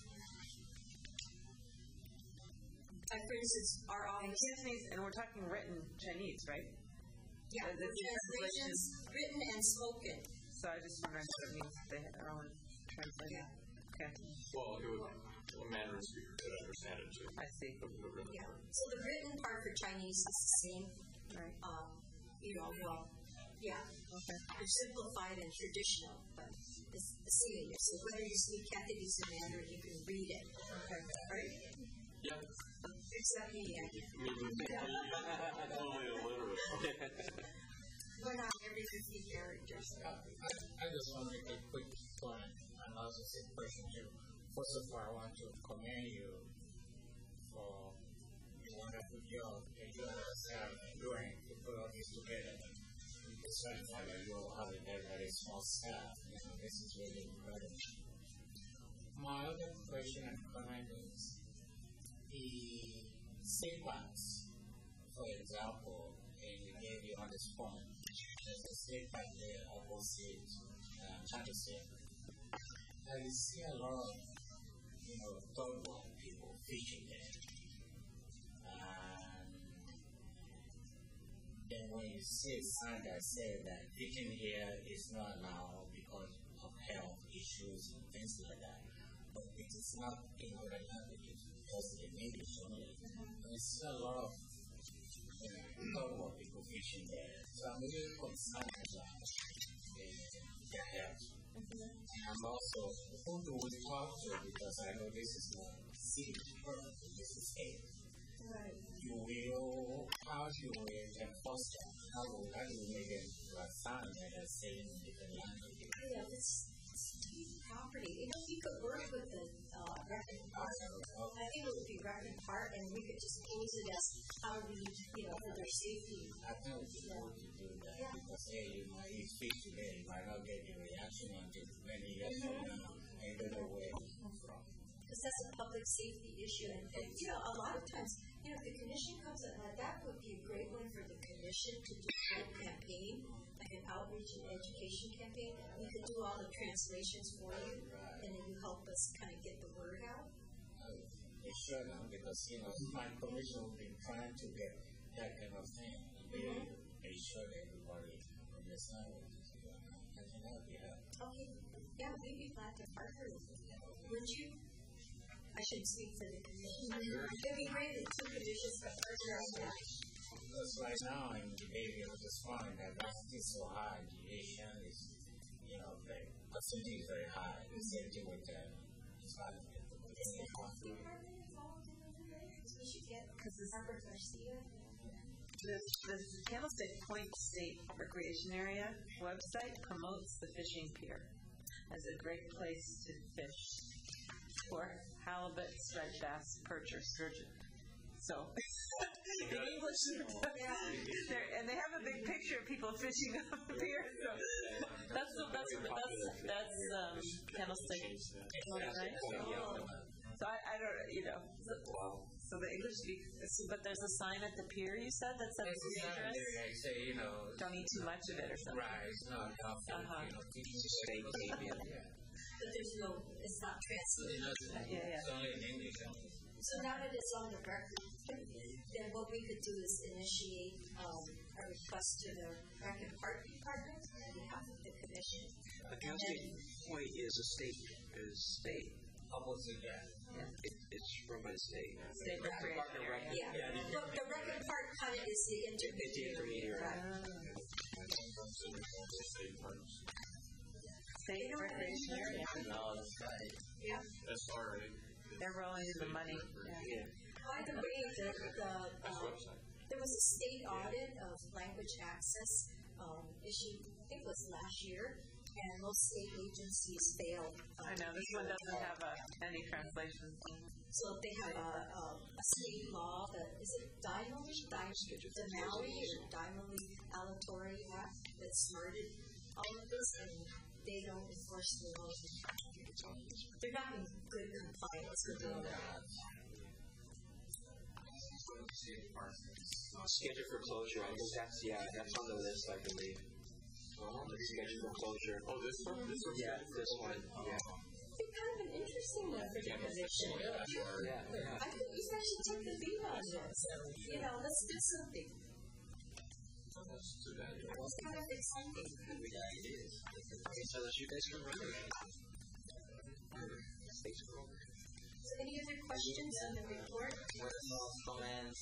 Like, for instance, our office. Cantonese, and we're talking written Chinese, right? Yeah, the translations, written and spoken. So I just wondering what it means they have their own translation. Yeah. Okay. Well, it would, a Mandarin speaker could understand it too. I see. The, the written Yeah. part. So the written part for Chinese is the same. Right. Um, you know, well, yeah. Okay. They're simplified and traditional, but it's the same. So whether you speak Cantonese or Mandarin, you can read it. Okay. Right? Yeah. Except me, yeah. Totally illiterate. We're not every fifty characters. Uh, I, I just want to make a quick comment and also say question here. First of all, I want to commend you for the wonderful job that you guys have doing to put all this together. Despite the fact that you all have a very, very small staff, you know, this is really incredible. My other question and comment is the safeguards, for example, and you gave you on this point. There's a state back there opposite uh, Chatterton. I see a lot of, you know, third world people fishing there. And then when you see a sign that says that fishing here is not allowed because of health issues and things like that, but it is not in other languages, because in English only. I see a lot of you know, third world people fishing there. So I'm really concerned about uh, their health. Mm-hmm. And I'm also, who do we talk to? Because I know this is not city department, this is state. Right. You will, how do we enforce that? How do, how do we make it to a sign that is saying different languages? Yeah, it's property. You know, we could work with the uh, record part. I think it would be record part, and we could just pose it as how we, you know, for their safety. I think it's important to do that yeah. because, hey, you might you speak today, you might not get the reaction until many years from now, and you don't know where it comes from. Because that's a public safety issue, and, and you know, a lot of times, you know, if the commission comes in, uh, that would be a great one for the commission to do a campaign, like an outreach and education campaign. We could do all the translations for you, and then you help us kind of get the word out. They should, um, because, you know, my commission has been trying to get that kind of thing. And they, mm-hmm. they should everybody understand what it is. I can help you out. Okay. Yeah, we'd be glad to partner with you. Would you? I should speak to the commission. It'd be great if two commissions could partner on that. Because right now in the area, I just find that diversity is so high, the Asian is, you know, the percentage is very high. The same thing with the Hispanic. we should get Robert Garcia. The, the Candlestick Point State Recreation Area website promotes the fishing pier as a great place to fish for halibut, striped bass, perch, or sturgeon. So, in English, and they have a big picture of people fishing on the pier. So that's that's that's that's um, Candlestick, right? So I, I don't, you know. So the English speak, but there's a sign at the pier. You said that says it's dangerous. They say, you know, don't eat too much of it or something. Right, it's not enough. Uh-huh. You know, steak, maybe. But there's no, it's not translated. Yeah, yeah. It's only in English. So now that it's on the record, then what we could do is initiate um, a request to the Rec and Park Department on behalf of the commission. The Candlestick Point is a state, is state. Opposite, yeah. Yeah. It, it's from a state. State recreation area. Yeah, Yeah. but the Rec and Park kind of is the intermediary. State recreation area. No, that's right. Yeah. That's all right. They're rolling in the money. Yeah. By the way, the, the, uh, there was a state audit of language access um, issued, I think it was last year, and most state agencies failed. Um, I know, this one doesn't have a, any translation. So they have a, a, a state law that, is it Daimali? Daimali or Daimali Aleatory Act that started all of this, and they don't enforce the law. They're not in good compliance with the law. Schedule for closure. I think that's, yeah, that's on the list, I believe. Schedule for closure. Oh, this one? This one? Yeah, this one. Yeah. It's kind of an interesting one for the commission. Yeah. I think you guys should take the lead on this. You know, let's do something. It's kind of exciting. Okay, so you guys can run it. Thanks for over. So any other questions on the report? Comments?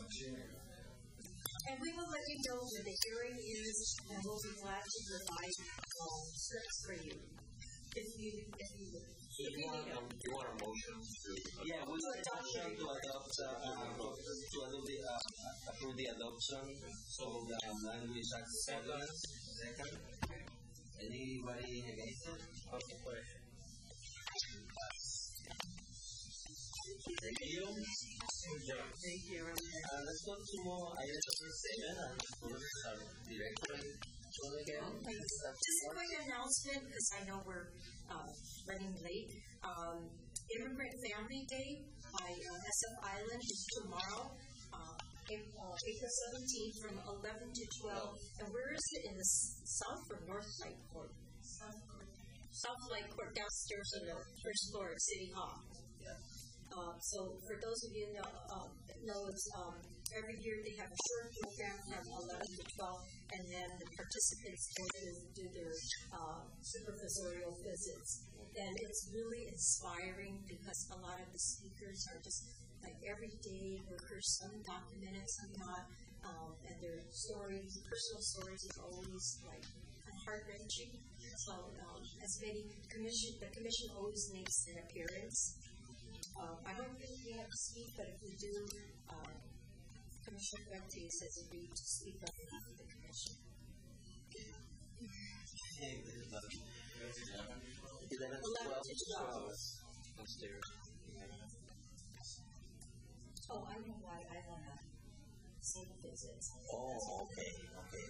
And we will let you know when the hearing is, and we'll be glad to provide um, scripts for you. If you, if you, if you need them. You want a motion to? Yeah, we want a motion to adopt, uh, to adopt the, uh, approve the adoption of the language acceptance. Second. Anybody against it? Okay. Thank you. Thank you. Uh, let's go to more items of conversation and first our director. Just a quick announcement, because I know we're uh, running late. Um, Immigrant Family Day by uh, S F Island is tomorrow, uh, April seventeenth from eleven to twelve. And where is it? In the South or North Light Court? South Light Court, downstairs on the first floor of City Hall. Uh, so for those of you know, uh, that know, it's, um, every year they have a short program from eleven to twelve, and then the participants go to do their uh, supervisorial visits. And it's really inspiring because a lot of the speakers are just like everyday workers, some documented, some not, um, and their stories, personal stories are always like heart wrenching. So um, as many commission, the commission always makes an appearance. Um, I don't think we have to speak, but if we do, uh, Commissioner Fuentes has agreed to speak on behalf of the commission. eleven to twelve. Upstairs. Oh, I know why I want to see the visits. Oh, okay, okay.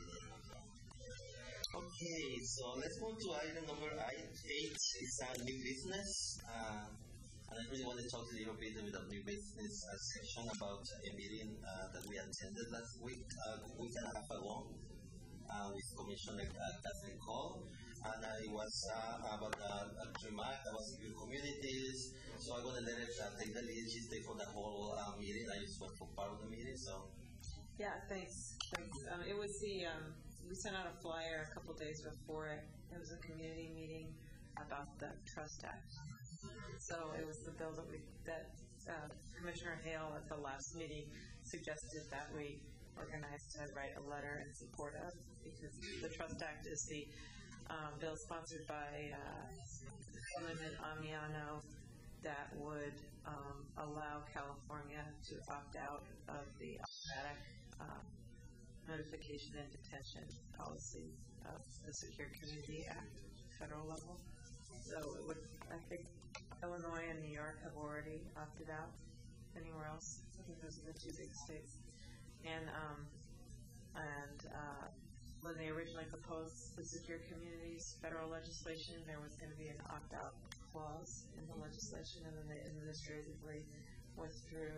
Okay, so let's move to item number eight. It's a new business. Uh, and I really want to talk a little bit with the new business uh, section about a meeting uh, that we attended last week, uh, week and a half ago, uh, with Commissioner uh, Catherine Cole. And uh, it was uh, about uh, a remark about secure communities. So I'm going to let her uh, take the lead. She stayed for the whole uh, meeting. I just went for part of the meeting. So yeah, thanks. Thanks. Um, it was the um, we sent out a flyer a couple days before it. It was a community meeting about the Trust Act. So it was the bill that we that uh, Commissioner Hale at the last meeting suggested that we organize to write a letter in support of, because the Trust Act is the Um, bill sponsored by uh, Women Amiano that would um, allow California to opt out of the automatic um, notification and detention policy of the Secure Community Act federal level. So it would, I think Illinois and New York have already opted out. Anywhere else? I think those are the two big states. And um, and uh, when they originally proposed the Secure Communities federal legislation, there was going to be an opt-out clause in the legislation, and then they administratively withdrew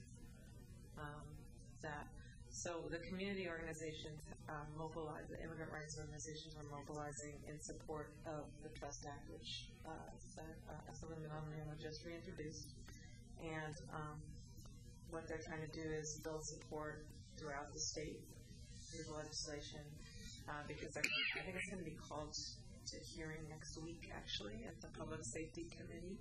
um, that. So the community organizations uh, mobilized, the immigrant rights organizations were mobilizing in support of the Trust Act, which uh, uh, Asylum Nominee just reintroduced. And um, what they're trying to do is build support throughout the state through the legislation, uh, because I think it's going to be called to hearing next week, actually, at the Public Safety Committee.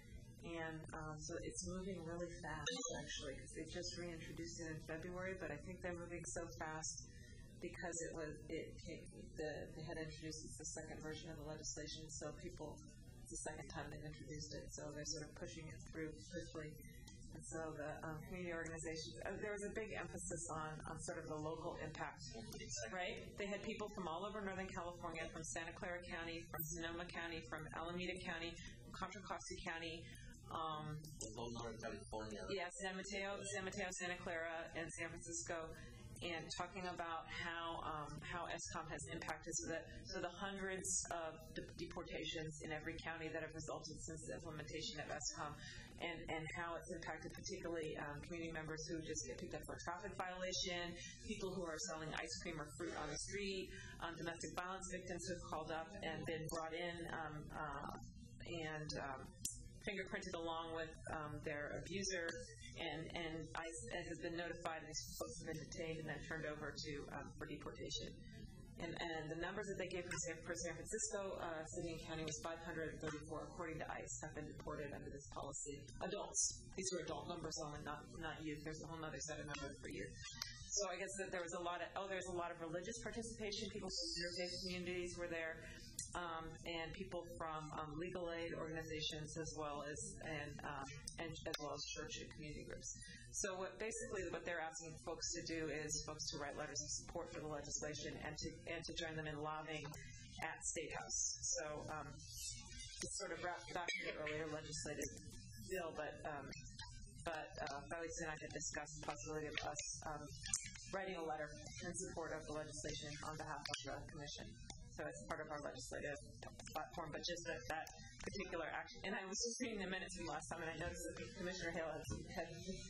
And um, so it's moving really fast, actually, because they just reintroduced it in February, but I think they're moving so fast because it was, it came, the, they had introduced it's the second version of the legislation, so people, it's the second time they've introduced it, so they're sort of pushing it through quickly. And so the um, community organizations, uh, there was a big emphasis on, on sort of the local impact, right? They had people from all over Northern California, from Santa Clara County, from Sonoma County, from Alameda County, from Contra Costa County, Um, Northern California. Yeah, San Mateo, San Mateo, Santa Clara, and San Francisco, and talking about how um, how ESCOM has impacted so that so the hundreds of de- deportations in every county that have resulted since the implementation of ESCOM, and and how it's impacted particularly um, community members who just get picked up for a traffic violation, people who are selling ice cream or fruit on the street, um, domestic violence victims who have called up and been brought in um, uh, and. Um, fingerprinted along with um, their abuser, and, and ICE has been notified, and these folks have been detained and then turned over to um, for deportation. And, and the numbers that they gave for San, for San Francisco uh, City and County was five hundred thirty-four, according to ICE, have been deported under this policy. Adults. These are adult numbers only, not, not youth. There's a whole other set of numbers for youth. So I guess that there was a lot of, oh, there's a lot of religious participation. People from interfaith communities were there. Um, and people from um, legal aid organizations, as well as and, um, and as well as church and community groups. So what basically what they're asking folks to do is folks to write letters of support for the legislation and to and to join them in lobbying at State House. So um, it's sort of wrapped back in the earlier legislative bill, but um, but uh, Felix and I had discussed the possibility of us um, writing a letter in support of the legislation on behalf of the Commission. So it's part of our legislative platform, but just that, that particular action. And I was just reading the minutes from last time, and I noticed that Commissioner Hale had, had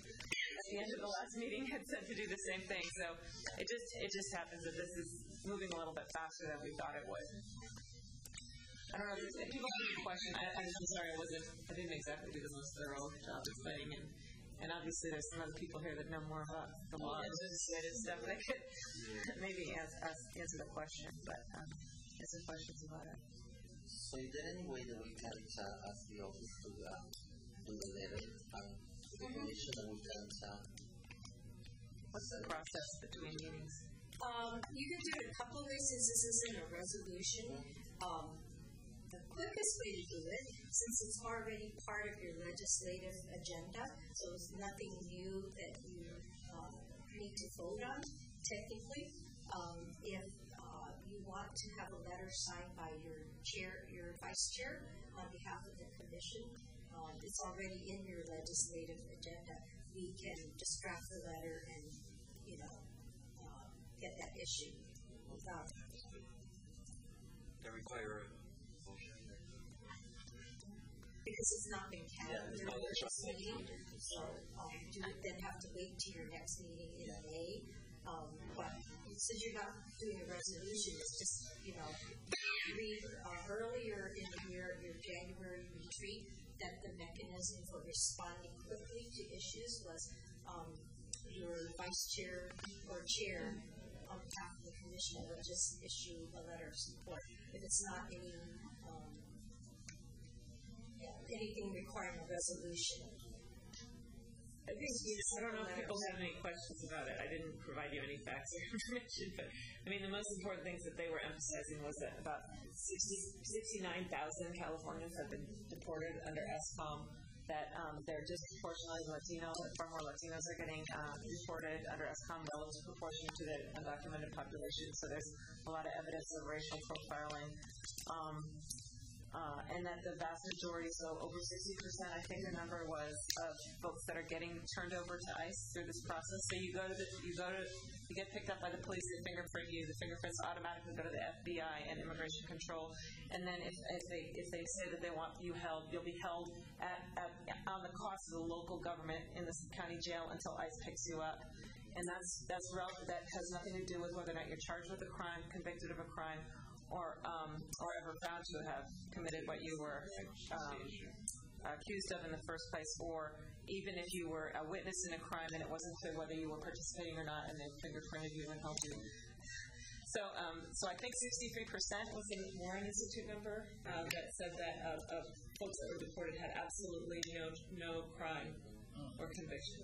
at the end of the last meeting had said to do the same thing. So it just it just happens that this is moving a little bit faster than we thought it would. I don't know if, if people have any question. I, I'm sorry, I wasn't. I didn't exactly do the most thorough job explaining it. And obviously, there's some other people here that know more about the law and legislative stuff that could maybe ask, ask, answer the question. But um, answer questions about it. So, is there any way that we can uh, ask the office to uh, do the letter um, to the commission, and we can? Uh, What's the process between meetings? Um, you can do it a couple of ways since this isn't a resolution. Um, The quickest way to do it, since it's already part of your legislative agenda, so it's nothing new that you uh, need to vote on, technically. Um, if uh, you want to have a letter signed by your chair, your vice chair, on behalf of the commission, um, it's already in your legislative agenda. We can just draft the letter and, you know, uh, get that issued without. They require because it's not been counted in your next meeting, so um, you would then have to wait to your next meeting in May. Um, but since you're not doing a resolution, it's just, you know, read uh, earlier in the year, your January retreat, that the mechanism for responding quickly to issues was um, your vice chair or chair on behalf of the commission would just issue a letter of support. If it's not any um, anything requiring a resolution. I think I don't know if people have any questions about it. I didn't provide you any facts or information, but I mean the most important things that they were emphasizing was that about sixty, sixty-nine thousand Californians have been deported under ESCOM that um, they're disproportionately Latino, far more Latinos are getting uh, reported under S COM relative proportion to the undocumented population. So there's a lot of evidence of racial profiling. Um, Uh, and that the vast majority, so over sixty percent, I think the number was, of folks that are getting turned over to ICE through this process. So you go to the, you go to, you get picked up by the police, they fingerprint you, the fingerprints automatically go to the F B I and Immigration Control, and then if, if they if they say that they want you held, you'll be held at, at on the cost of the local government in the county jail until ICE picks you up. And that's that's relevant. That has nothing to do with whether or not you're charged with a crime, convicted of a crime, or um, or ever found to have committed what you were um, accused of in the first place, or even if you were a witness in a crime and it wasn't clear whether you were participating or not, and they fingerprinted you and held you. So, um, so I think sixty-three percent was the Warren Institute number uh, that said that uh, of folks that were deported had absolutely no no crime or conviction.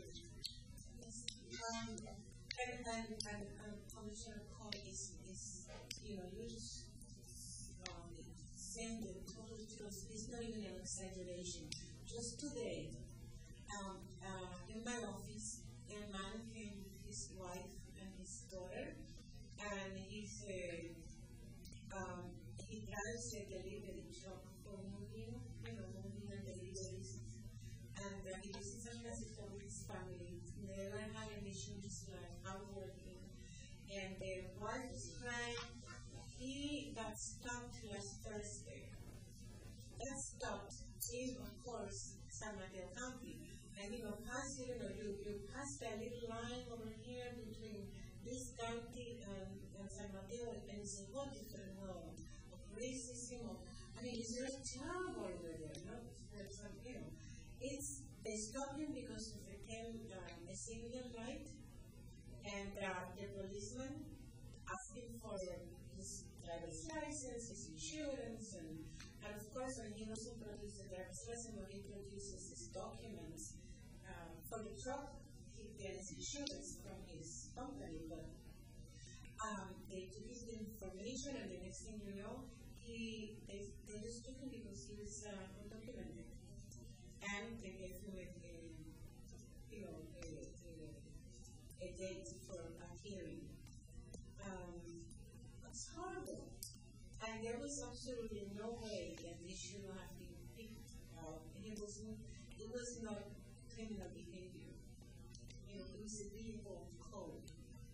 Um, and and, and um, Commissioner Cole is, is, you know, you just um, saying the total truth. It's not even an exaggeration. Just today, um, uh, in my office, a man came with his wife and his daughter, and he said um, he drives a delivery truck for moving, you know, moving and deliveries, and uh, he visits a message for his family. They were having issues like outworking, and their wife was crying. He got stopped last Thursday. That stopped in, of course, San Mateo County. And you know, past, you know, you, you pass that little line over here between this county and, and San Mateo, and it's a whole different world of racism. Of, I mean, it's just terrible over there, you know? You know, it's, they stopped him because he became um, a civilian right, and uh, the policeman asked him for his driver's license, his insurance, and, and of course, when he doesn't produce the driver's license, when he produces his documents um, for the truck, he gets insurance from his company, but um, they took his information, and the next thing you know, he they, they just took him because he was uh, undocumented, and they gave him a, a you know a, a, a date for a hearing. Um, it's horrible. And there was absolutely no way that this should have been picked out. It was, it was not criminal behavior. You know, it was a vehicle code.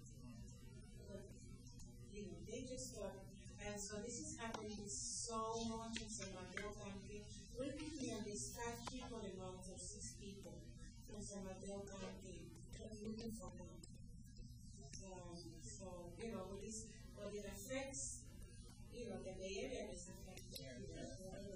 But, you know, they just thought, and so this is happening so much in San Mateo County. We're picking on these five people among the six people from San Mateo County looking for them. Um, so, you know, what, is, what it affects, you know, the Bay Area is affected. You know,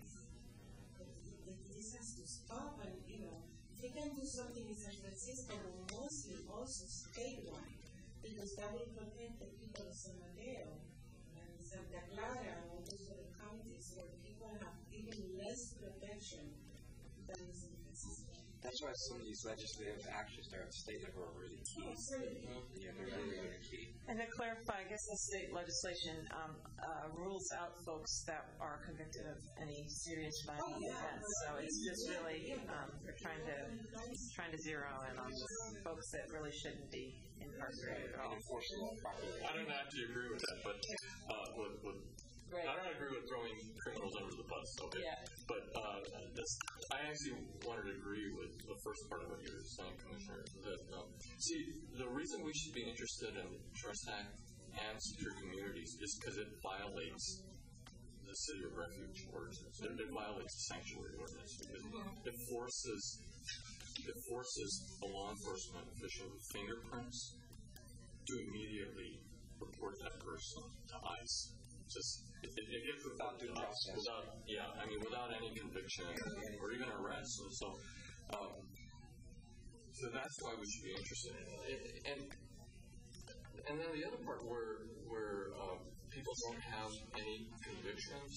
this has to stop, and, you know, if we can do something in San Francisco, but mostly also statewide, because that will protect the people of San Mateo and Santa Clara and all those other counties where people have even less protection than in San Francisco. That's why some of these legislative actions there at the state level are really key. Yeah, they're really, really key. And to clarify, I guess the state legislation um, uh, rules out folks that are convicted of any serious violent oh, yeah. offense. So it's just really um, they're trying to trying to zero in on folks that really shouldn't be incarcerated at all. I don't actually agree with that, but uh, with, with Right. I don't agree with throwing criminals under the bus, okay? Yeah. But uh, this, I actually wanted to agree with the first part of what you were saying, Commissioner. That, um, see, the reason we should be interested in Trust Act and secure communities is because it violates the City of Refuge ordinance. It, it violates the sanctuary ordinance because it forces it forces a law enforcement official with fingerprints to immediately report that person to ICE. Just it, it, it gets without due process, without yeah, I mean without any conviction or even arrest. So, so, um, so that's why we should be interested in it. And and then the other part where where um, people don't have any convictions,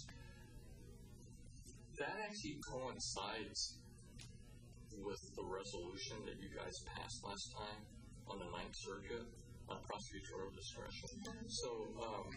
that actually coincides with the resolution that you guys passed last time on the Ninth Circuit on prosecutorial discretion. So. Um,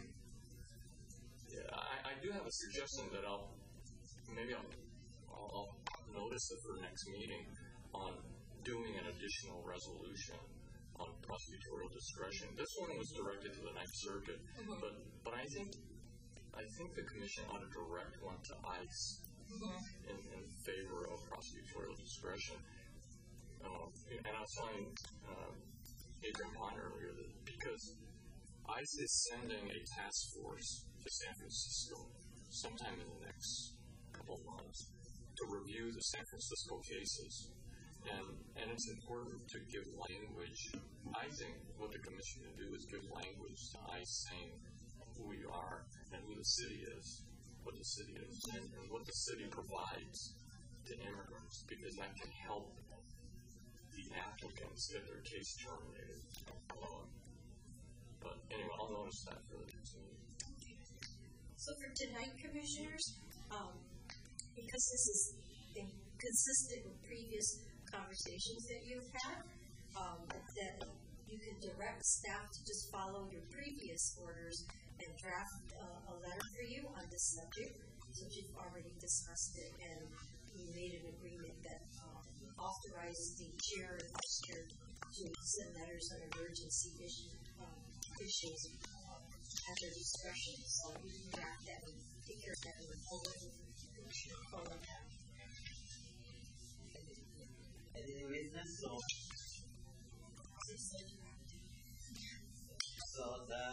Yeah, I, I do have a suggestion that I'll maybe I'll, I'll, I'll note listed for the next meeting on doing an additional resolution on prosecutorial discretion. This one was directed to the Ninth Circuit, mm-hmm. but but I think I think the commission ought to direct one to ICE mm-hmm. in, in favor of prosecutorial discretion. Uh, and I was telling uh, Adrian Pine earlier that because ICE is sending a task force to San Francisco sometime in the next couple of months to review the San Francisco cases. And, and it's important to give language. I think what the commission can do is give language to ICE saying who we are and who the city is, what the city is, and, and what the city provides to immigrants, because that can help the applicants get their case terminated. Um, but anyway, I'll notice that for the next meeting. So for tonight, commissioners, um, because this is consistent with previous conversations that you've had, um, that you can direct staff to just follow your previous orders and draft uh, a letter for you on this subject, since you've already discussed it and we made an agreement that um, authorized the chair and vice chair to send letters on emergency issue, um, issues uh, at their discretion. So you can draft that and take care of that in the forward. Follow that. Any business, so so the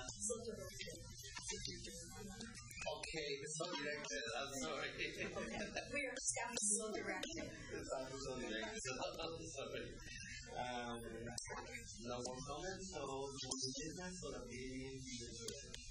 okay, so directed. I'm sorry. We are staff is so directed. So directed. Sorry. Um, no more comments. So business, so the meeting.